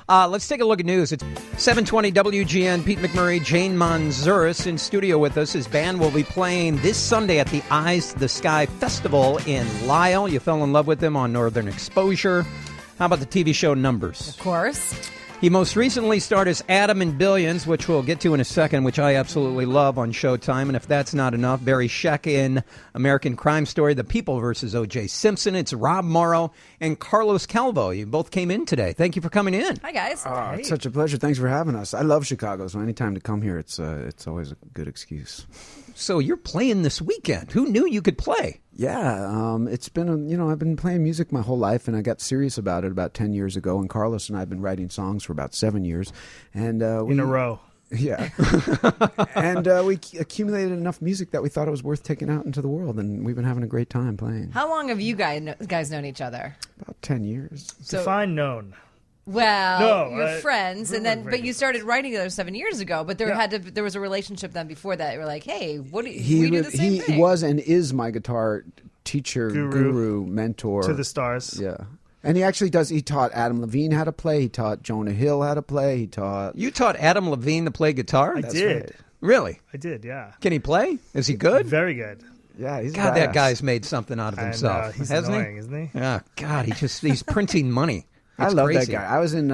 Let's take a look at news. It's 720 WGN. Pete McMurray, Jane Manzuris in studio with us. His band will be playing this Sunday at the Eyes to the Sky Festival in Lisle. You fell in love with him on Northern Exposure. How about the TV show Numbers? Of course. He most recently starred as Adam in Billions, which we'll get to in a second, which I absolutely love on Showtime. And if that's not enough, Barry Sheck in American Crime Story, The People versus O.J. Simpson. It's Rob Morrow and Carlos Calvo. You both came in today. Thank you for coming in. Hi, guys. It's such a pleasure. Thanks for having us. I love Chicago, so anytime to come here, it's always a good excuse. So you're playing this weekend. Who knew you could play? Yeah, it's been, I've been playing music my whole life, and I got serious about it about 10 years ago, and Carlos and I have been writing songs for about 7 years. And in a row. Yeah. And we accumulated enough music that we thought it was worth taking out into the world, and we've been having a great time playing. How long have you guys known each other? About 10 years. Define known. Well, you're friends, and then but you started writing together 7 years ago. But there was a relationship then before that. You were like, hey, we do the same thing. He was and is my guitar teacher, guru, mentor to the stars. Yeah, and he actually does. He taught Adam Levine how to play. He taught Jonah Hill how to play. You taught Adam Levine to play guitar? I did. Right. Really? I did. Yeah. Can he play? Is he good? Very good. Yeah, he's God. That guy's made something out of himself. He's hasn't annoying, he? Isn't he? Yeah. God, he's printing money. I love crazy. that guy. I was in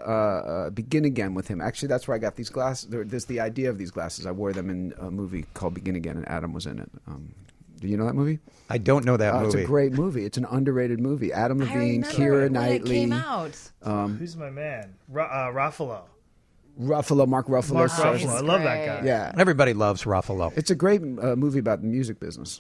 Begin Again with him. Actually, that's where I got these glasses. There's the idea of these glasses. I wore them in a movie called Begin Again, and Adam was in it. Do you know that movie? I don't know that movie. It's a great movie. It's an underrated movie. Adam Levine, Keira Knightley. When it came out. Who's my man? Ruffalo. Mark Ruffalo. Mark Ruffalo. I love that guy. Yeah. Everybody loves Ruffalo. It's a great movie about the music business.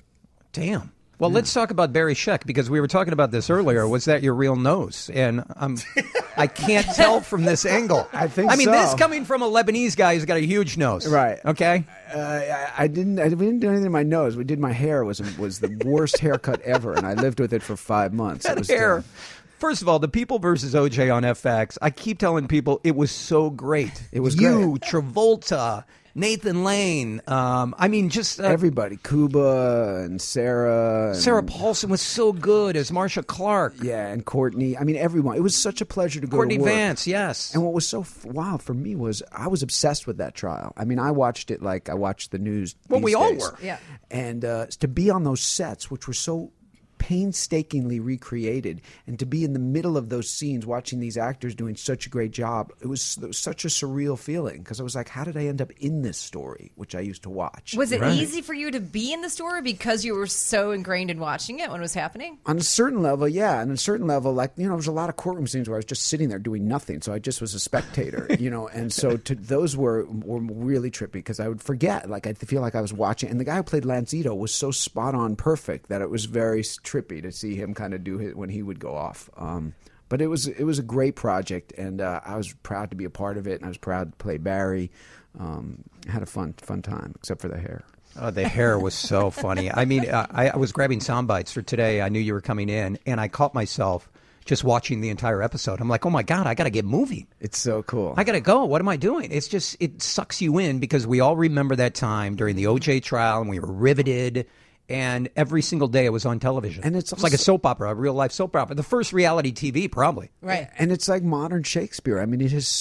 Damn. Well, let's talk about Barry Sheck, because we were talking about this earlier. Was that your real nose? And I can't tell from this angle. I think I mean, so. this coming from a Lebanese guy who's got a huge nose. Right. Okay? We didn't do anything to my nose. We did my hair. Was the worst haircut ever, and I lived with it for 5 months. That hair. First of all, The People versus O.J. on FX, I keep telling people it was so great. It was you, great. Travolta, Nathan Lane. I mean, just everybody. Cuba and Sarah. Sarah Paulson was so good as Marcia Clark. Yeah, and Courtney. I mean, everyone. It was such a pleasure to go Courtney to work. Vance, yes. And what was so wild for me was I was obsessed with that trial. I mean, I watched it like I watched the news. Well, we all days. were. Yeah. And to be on those sets, which were so painstakingly recreated, and to be in the middle of those scenes watching these actors doing such a great job, it was such a surreal feeling, because I was like, how did I end up in this story, which I used to watch? Was it easy for you to be in the story because you were so ingrained in watching it when it was happening? On a certain level, yeah. And on a certain level, like, there was a lot of courtroom scenes where I was just sitting there doing nothing, so I just was a spectator, and so those were really trippy, because I would forget, like, I feel like I was watching, and the guy who played Lancito was so spot on perfect that it was very trippy to see him kind of do it when he would go off. But it was a great project, and I was proud to be a part of it, and I was proud to play Barry. Had a fun time, except for the hair. Oh, the hair was so funny. I mean, I was grabbing sound bites for today. I knew you were coming in, and I caught myself just watching the entire episode. I'm like, oh my God, I got to get moving. It's so cool. I got to go. What am I doing? It's just, it sucks you in, because we all remember that time during the OJ trial, and we were riveted. And every single day it was on television. And it's like a soap opera, a real life soap opera. The first reality TV, probably. Right. And it's like modern Shakespeare. I mean, it's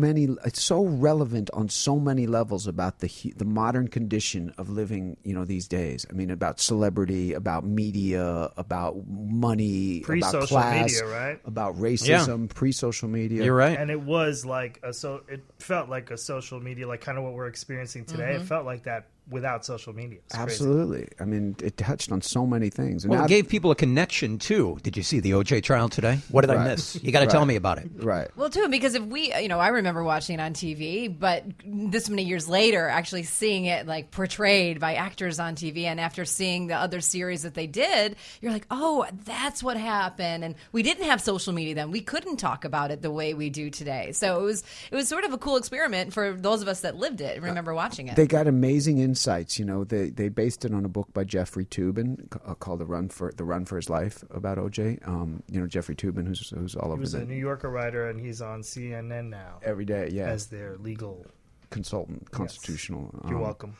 so relevant on so many levels about the modern condition of living, these days. I mean, about celebrity, about media, about money, about class, media, right? About racism, pre-social media. You're right. And it was like it felt like a social media, like kind of what we're experiencing today. It felt like that without social media. It's absolutely. Crazy. I mean, it touched on so many things. And well, it gave people a connection, too. Did you see the OJ trial today? What did I miss? You got to tell me about it. Right. Well, too, because if we, I remember watching it on TV, but this many years later, actually seeing it like portrayed by actors on TV, and after seeing the other series that they did, you're like, oh, that's what happened. And we didn't have social media then. We couldn't talk about it the way we do today. So it was sort of a cool experiment for those of us that lived it and remember watching it. They got amazing insights. They based it on a book by Jeffrey Toobin called The Run for His Life about OJ. Jeffrey Toobin, who's all over. He was a New Yorker writer, and he's on CNN now every day. Yeah, as their legal consultant, constitutional. Yes. You're welcome.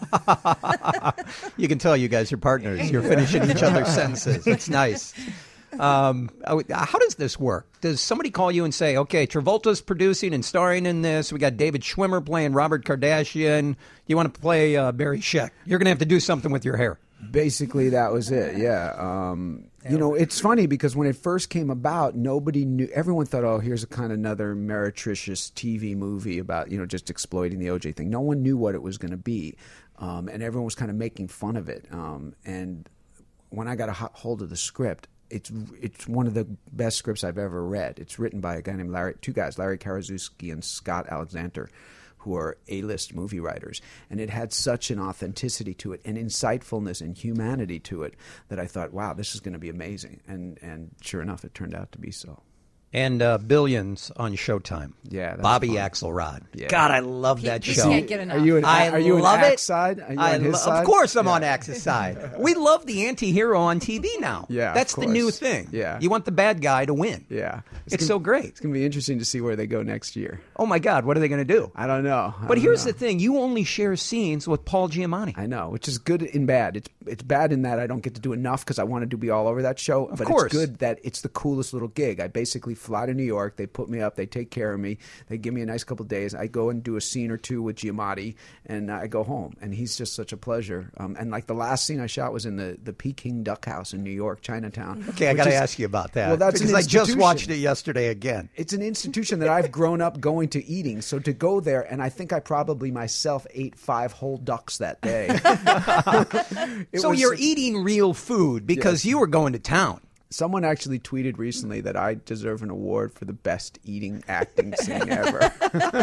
You can tell you guys are partners. You're finishing each other's sentences. It's nice. How does this work? Does somebody call you and say, okay, Travolta's producing and starring in this. We got David Schwimmer playing Robert Kardashian. You want to play Barry Scheck? You're going to have to do something with your hair. Basically, that was it. Yeah. You know, it's funny because when it first came about, nobody knew. Everyone thought, oh, here's a kind of another meretricious TV movie about, you know, just exploiting the OJ thing. No one knew what it was going to be. And everyone was kind of making fun of it. And when I got a hold of the script, it's one of the best scripts I've ever read. It's written by a guy named two guys, Larry Karaszewski and Scott Alexander, who are A-list movie writers. And it had such an authenticity to it and insightfulness and humanity to it that I thought, wow, this is going to be amazing. And sure enough, it turned out to be so. And Billions on Showtime. Yeah, that's Bobby fun. Axelrod. Yeah. God, I love that He show. can't get enough. Are you an love Axe it. side? Are you on his side? Of course I'm on Axe's side. We love the anti-hero on TV now. Yeah, of that's the new course. thing. Yeah. You want the bad guy to win. Yeah. It's so great. It's going to be interesting to see where they go next year. Oh, my God, what are they going to do? I don't know. But here's the thing. You only share scenes with Paul Giamatti. I know, which is good and bad. It's bad in that I don't get to do enough because I wanted to be all over that show. But course. It's good that it's the coolest little gig. I basically fly to New York. They put me up. They take care of me. They give me a nice couple of days. I go and do a scene or two with Giamatti, and I go home. And he's just such a pleasure. And like the last scene I shot was in the Peking Duck House in New York, Chinatown. Okay, I got to ask you about that. Well, that's because an I just institution. watched it yesterday again. It's an institution that I've grown up going to eating. So to go there, and I think I probably myself ate 5 whole ducks that day. So you're eating real food because you were going to town. Someone actually tweeted recently that I deserve an award for the best eating acting scene ever.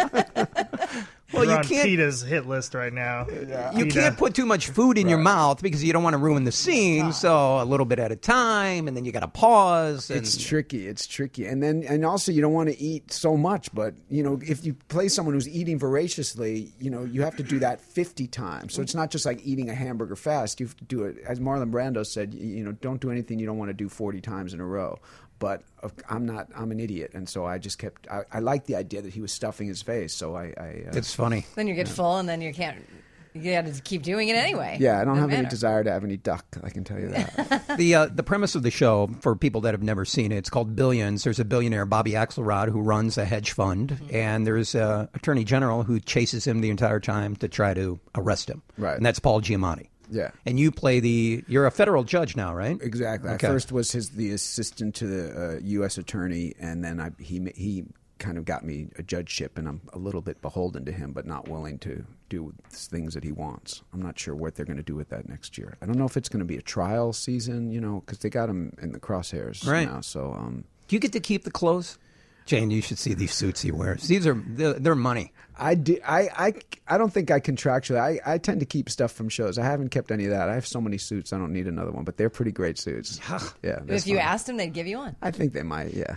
Well, you on can't. PETA's hit list right now. You can't put too much food in your mouth because you don't want to ruin the scene. So a little bit at a time, and then you got to pause. And It's tricky. It's tricky, and also you don't want to eat so much. But you know, if you play someone who's eating voraciously, you know, you have to do that 50 times. So it's not just like eating a hamburger fast. You have to do it, as Marlon Brando said. You know, don't do anything you don't want to do 40 times in a row. But I'm an idiot, and so I just kept. I liked the idea that he was stuffing his face. So it's funny. Then you get full, and then you can't. You got to keep doing it anyway. Yeah, I don't Doesn't have any matter. desire to have any duck. I can tell you that. The premise of the show, for people that have never seen it, it's called Billions. There's a billionaire, Bobby Axelrod, who runs a hedge fund, and there's an attorney general who chases him the entire time to try to arrest him. Right. And that's Paul Giamatti. Yeah. And you play you're a federal judge now, right? Exactly. Okay. I first was the assistant to the U.S. attorney, and then he kind of got me a judgeship, and I'm a little bit beholden to him, but not willing to do things that he wants. I'm not sure what they're going to do with that next year. I don't know if it's going to be a trial season, you know, because they got him in the crosshairs now. So, do you get to keep the clothes? Jane, you should see these suits he wears. They're money. I don't think I contractually. I tend to keep stuff from shows. I haven't kept any of that. I have so many suits. I don't need another one. But they're pretty great suits. Yeah. If you asked them, they'd give you one. I think they might. Yeah.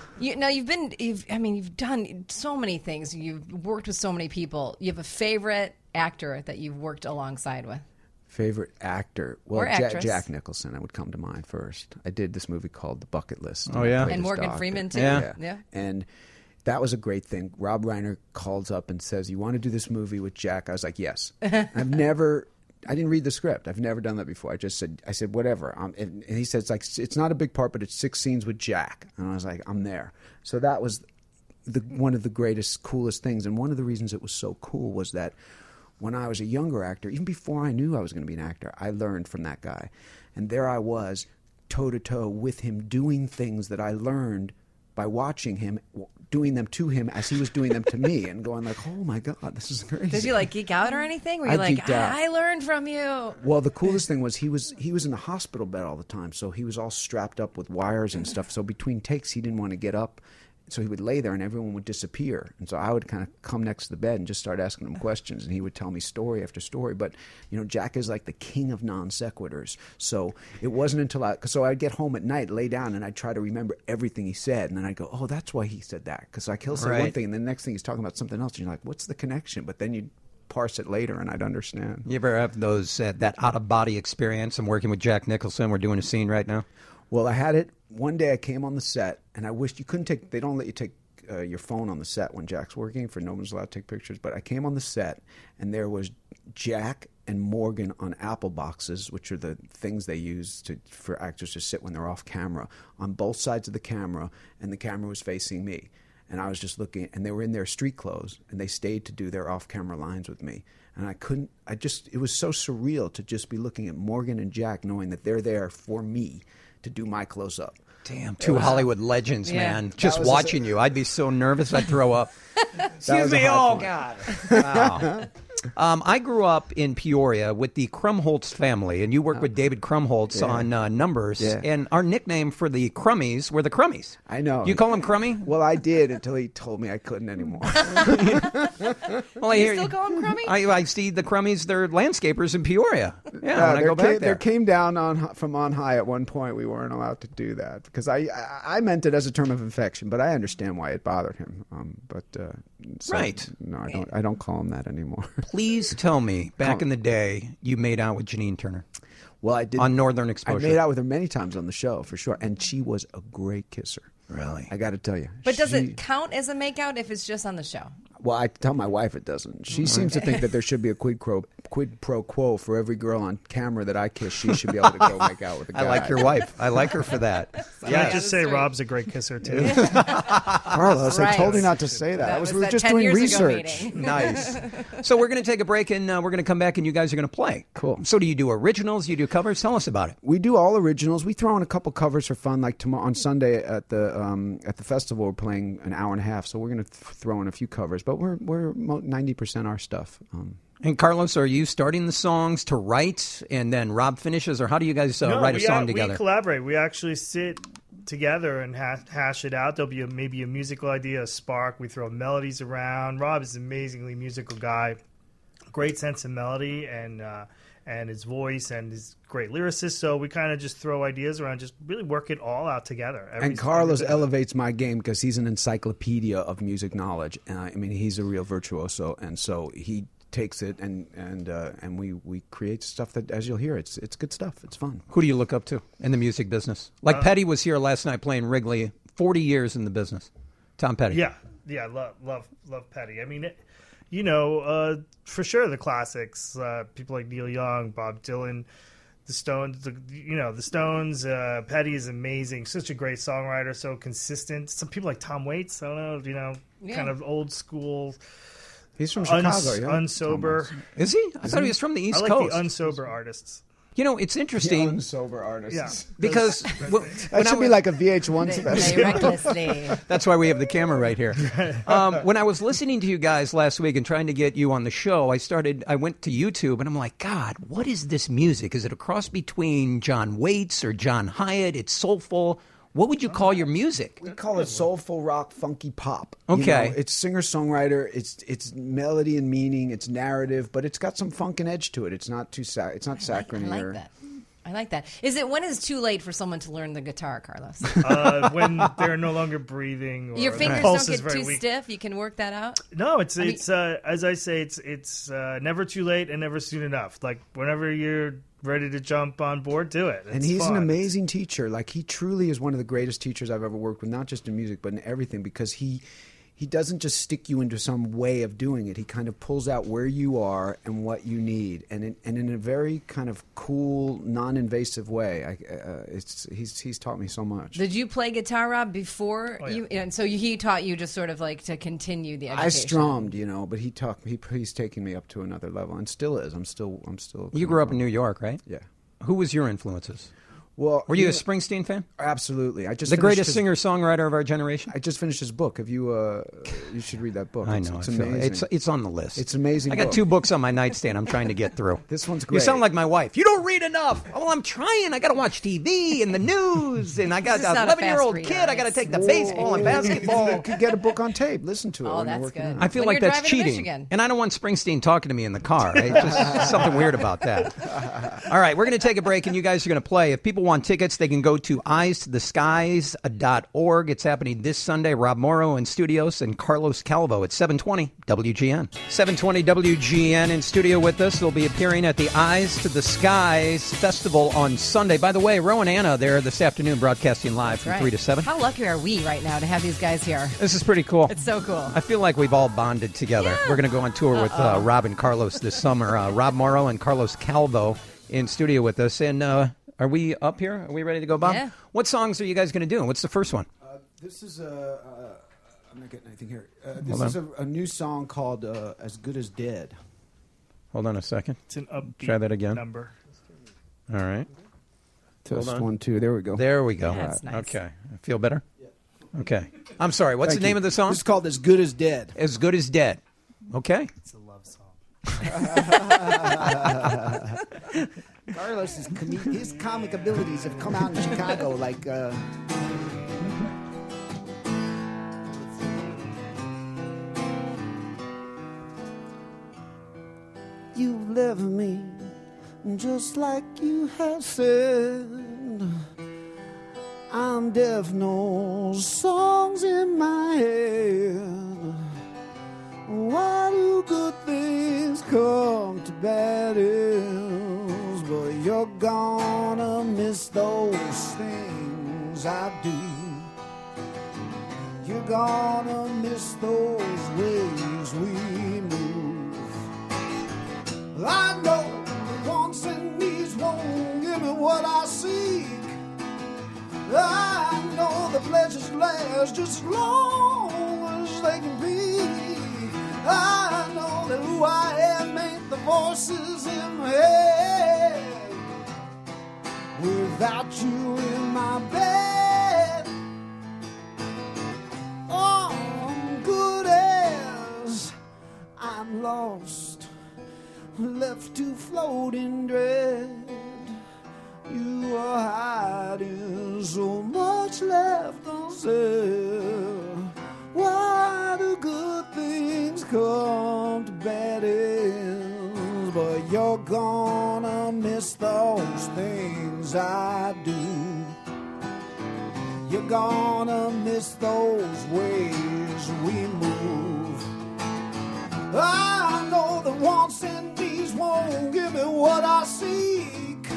You've done so many things. You've worked with so many people. You have a favorite actor that you've worked alongside with? Favorite actor? Well, Or actress. Jack Nicholson. I would come to mind first. I did this movie called The Bucket List. Oh, yeah. I played And his Morgan doctor. Freeman, too. Yeah. And that was a great thing. Rob Reiner calls up and says, "You want to do this movie with Jack?" I was like, "Yes." I didn't read the script. I've never done that before. I said, whatever. And he said, it's not a big part, but it's 6 scenes with Jack. And I was like, I'm there. So that was one of the greatest, coolest things. And one of the reasons it was so cool was that when I was a younger actor, even before I knew I was going to be an actor, I learned from that guy. And there I was, toe-to-toe with him, doing things that I learned by watching him, doing them to him as he was doing them to me, and going like, oh my God, this is crazy. Did you like geek out or anything? Were you I like, geeked out. I learned from you? Well, the coolest thing was he was in a hospital bed all the time, so he was all strapped up with wires and stuff. So between takes, he didn't want to get up, so he would lay there, and everyone would disappear. And so I would kind of come next to the bed and just start asking him questions, and he would tell me story after story. But you know, Jack is like the king of non sequiturs. So it wasn't until I'd get home at night, lay down, and I'd try to remember everything he said, and then I'd go, oh, that's why he said that, because like he'll say one thing, and then the next thing he's talking about something else, and you're like, what's the connection? But then you'd parse it later, and I'd understand. You ever have that out of body experience? I'm working with Jack Nicholson. We're doing a scene right now. Well, I had it one day. I came on the set, and I wished you couldn't take. They don't let you take your phone on the set when Jack's working. For no one's allowed to take pictures. But I came on the set, and there was Jack and Morgan on Apple boxes, which are the things they use for actors to sit when they're off camera, on both sides of the camera, and the camera was facing me. And I was just looking, and they were in their street clothes, and they stayed to do their off-camera lines with me. And it was so surreal to just be looking at Morgan and Jack, knowing that they're there for me to do my close-up. Damn, two Hollywood legends, man. Just watching you, I'd be so nervous I'd throw up. Excuse me, oh, God. Wow. I grew up in Peoria with the Krumholtz family, and you work with David Krumholtz on Numbers. Yeah. And our nickname for the Crummies were the Crummies. I know. You call him Crummy? Well, I did until he told me I couldn't anymore. Well, you still call him Crummy? I see the Crummies, they're landscapers in Peoria. Yeah, when I go back there. There came down from on high at one point. We weren't allowed to do that because I meant it as a term of affection, but I understand why it bothered him. Right. No, I don't call him that anymore. Please tell me, back in the day, you made out with Janine Turner. Well, I did. On Northern Exposure. I made out with her many times on the show, for sure. And she was a great kisser. Really? I got to tell you. But does it count as a makeout if it's just on the show? Well, I tell my wife it doesn't. She seems to think that there should be a quid pro quo for every girl on camera that I kiss. She should be able to go make out with a guy. I like your wife. I like her for that. Can I just say Rob's a great kisser, too? Carlos, I told you not to say that. We were just doing research. Nice. So we're going to take a break, and we're going to come back, and you guys are going to play. Cool. So do you do originals? You do covers? Tell us about it. We do all originals. We throw in a couple covers for fun. Like tomorrow on Sunday at the festival, we're playing an hour and a half. So we're going to throw in a few covers. But we're 90% our stuff. And Carlos, are you starting the songs to write and then Rob finishes, or how do you guys write a song together? We collaborate. We actually sit together and hash it out. There'll be maybe a musical idea, a spark. We throw melodies around. Rob is an amazingly musical guy, great sense of melody and his voice and his great lyricist. So we kind of just throw ideas around, just really work it all out together. And Carlos elevates my game because he's an encyclopedia of music knowledge. I mean, he's a real virtuoso, and so he takes it and we create stuff that, as you'll hear, it's good stuff. It's fun. Who do you look up to in the music business? Like Petty was here last night playing Wrigley. 40 years in the business. Tom Petty. Yeah, love Petty. I mean, for sure the classics. People like Neil Young, Bob Dylan, the Stones. The Stones. Petty is amazing. Such a great songwriter. So consistent. Some people like Tom Waits. I don't know. Kind of old school. He's from Chicago, yeah. Unsober. Is he? I thought he was from the East Coast. I like the unsober artists. It's interesting. The unsober artists. Yeah. Because that should be like a VH1 special. Recklessly. That's why we have the camera right here. When I was listening to you guys last week and trying to get you on the show, I went to YouTube and I'm like, God, what is this music? Is it a cross between John Waits or John Hyatt? It's soulful. What would you call your music? We call it soulful rock, funky pop. Okay. It's singer-songwriter. It's melody and meaning. It's narrative, but it's got some funk and edge to it. It's not too it's not saccharine. I like that. When is it too late for someone to learn the guitar, Carlos? When they're no longer breathing. Or your fingers don't get too stiff. You can work that out. No, it's as I say, it's never too late and never soon enough. Like whenever you're ready to jump on board, do it. And he's an amazing teacher. Like he truly is one of the greatest teachers I've ever worked with, not just in music, but in everything, because he doesn't just stick you into some way of doing it. He kind of pulls out where you are and what you need, and in a very kind of cool, non-invasive way. He's taught me so much. Did you play guitar, Rob, before you? And so he taught you just sort of like to continue the education. I strummed, but he's taken me up to another level, and still is. I'm still. You grew up in New York, right? Yeah. Who was your influences? Well, were you a Springsteen fan? Absolutely. The greatest singer-songwriter of our generation? I just finished his book. Have you? You should read that book. I know. It's amazing. It's on the list. It's amazing. I got 2 books on my nightstand I'm trying to get through. This one's great. You sound like my wife. You don't read enough. Oh, I'm trying. I got to watch TV and the news, and I got an 11-year-old kid. I got to take the baseball and basketball. You could get a book on tape. Listen to it. Oh, that's good. I feel like that's cheating. And I don't want Springsteen talking to me in the car. It's just something weird about that. All right, we're going to take a break, and you guys are going to play. If people want want tickets, they can go to eyesToTheSkies.org. It's happening this Sunday. Rob Morrow in studios and Carlos Calvo at 720 WGN. 720 WGN in studio with us. They'll be appearing at the Eyes to the Skies Festival on Sunday. By the way, Ro and Anna there this afternoon broadcasting live from 3 to 7. How lucky are we right now to have these guys here? This is pretty cool. It's so cool. I feel like we've all bonded together. Yeah. We're going to go on tour with Rob and Carlos this summer. Rob Morrow and Carlos Calvo in studio with us. And are we up here? Are we ready to go, Bob? Yeah. What songs are you guys going to do? What's the first one? This is I'm not getting anything here. This is a new song called As Good as Dead. Hold on a second. It's an upbeat Try that again. number. All right. Test Hold on. 1, 2. There we go. There we go. Yeah, that's nice. Okay. Feel better? Okay. I'm sorry. What's the name of the song? This is called As Good as Dead. As Good as Dead. Okay. It's a love song. Carlos, his comic abilities have come out in Chicago like... You left me just like you had said. I'm deaf, no songs in my head. Why do good things come to bad ends? But you're gonna miss those things I do. You're gonna miss those ways we move. I know the wants and needs won't give me what I seek. I know the pleasures last just as long as they can be. I know that who I am ain't the voices in my head. Without you in my bed, oh, I'm good as I'm lost, left to float in dread. You are hiding so much left unsaid. Why do good things come to bad ends? But you're gonna miss those things I do. You're gonna miss those ways we move. I know the wants and needs won't give me what I seek.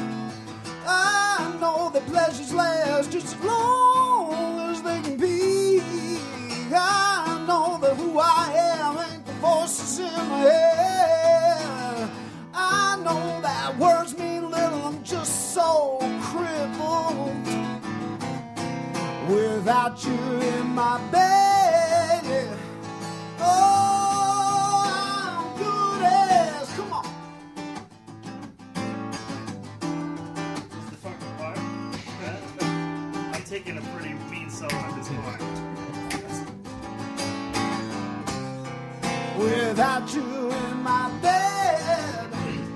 I know the pleasures last just as long as they can be. I know that who I am ain't the voices in my head. I know that words mean little, I'm just so crippled without you in my bed. Oh, I'm good as, come on. I'm taking a pretty mean solo at this point. Without you in my bed,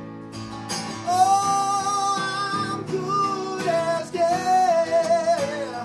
oh, I'm good as dead.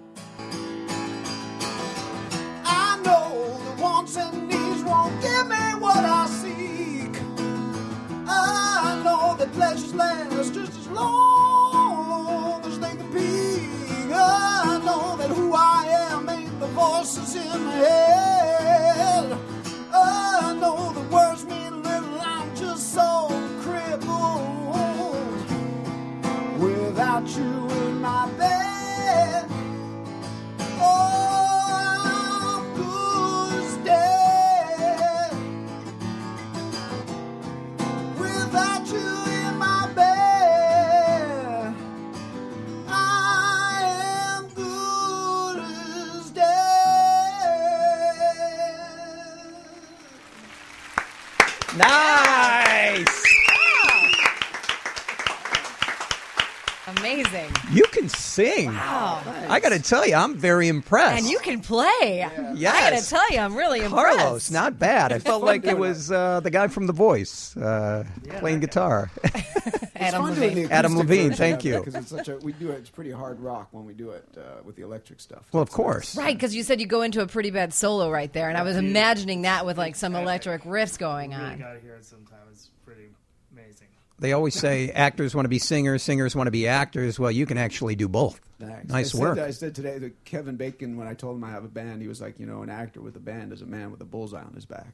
I know the wants and needs won't give me what I seek. I know that pleasures last just as long as they can be. I know that who I am ain't the voices in my head. I know the words mean little, I'm just so crippled without you in my bed. Oh, I'm good as dead without you in my bed. I am good as dead. Nice. Amazing. You can sing. Wow. I got to tell you, I'm very impressed. And you can play. Yes. I got to tell you, I'm really impressed. Carlos, not bad. I felt like it was the guy from The Voice playing guitar. Adam Levine. Adam Levine, thank you. Because it's it's pretty hard rock when we do it with the electric stuff. Well, of course. Right, because you said you go into a pretty bad solo right there, and I was imagining that with like some electric riffs going You really on. got to hear it sometime. It's pretty amazing. They always say actors want to be singers, singers want to be actors. Well, you can actually do both. Thanks. Nice work. I said today that Kevin Bacon, when I told him I have a band, he was like, an actor with a band is a man with a bullseye on his back.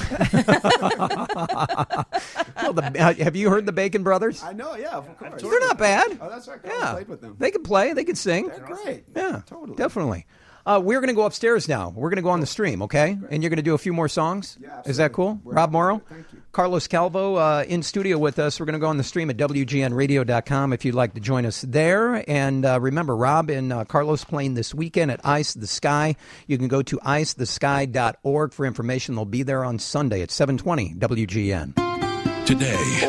Well, have you heard the Bacon Brothers? I know, yeah, of course. They're not bad. Oh, that's right. Yeah. I played with them. They can play. They can sing. They're great. Yeah, totally. Definitely. We're going to go upstairs now. We're going to go on the stream, okay? And you're going to do a few more songs? Yeah, Is that cool? Rob Morrow? Thank you. Carlos Calvo in studio with us. We're going to go on the stream at WGNradio.com if you'd like to join us there. And remember, Rob and Carlos playing this weekend at Ice the Sky. You can go to icethesky.org for information. They'll be there on Sunday at 7:20 WGN. Today.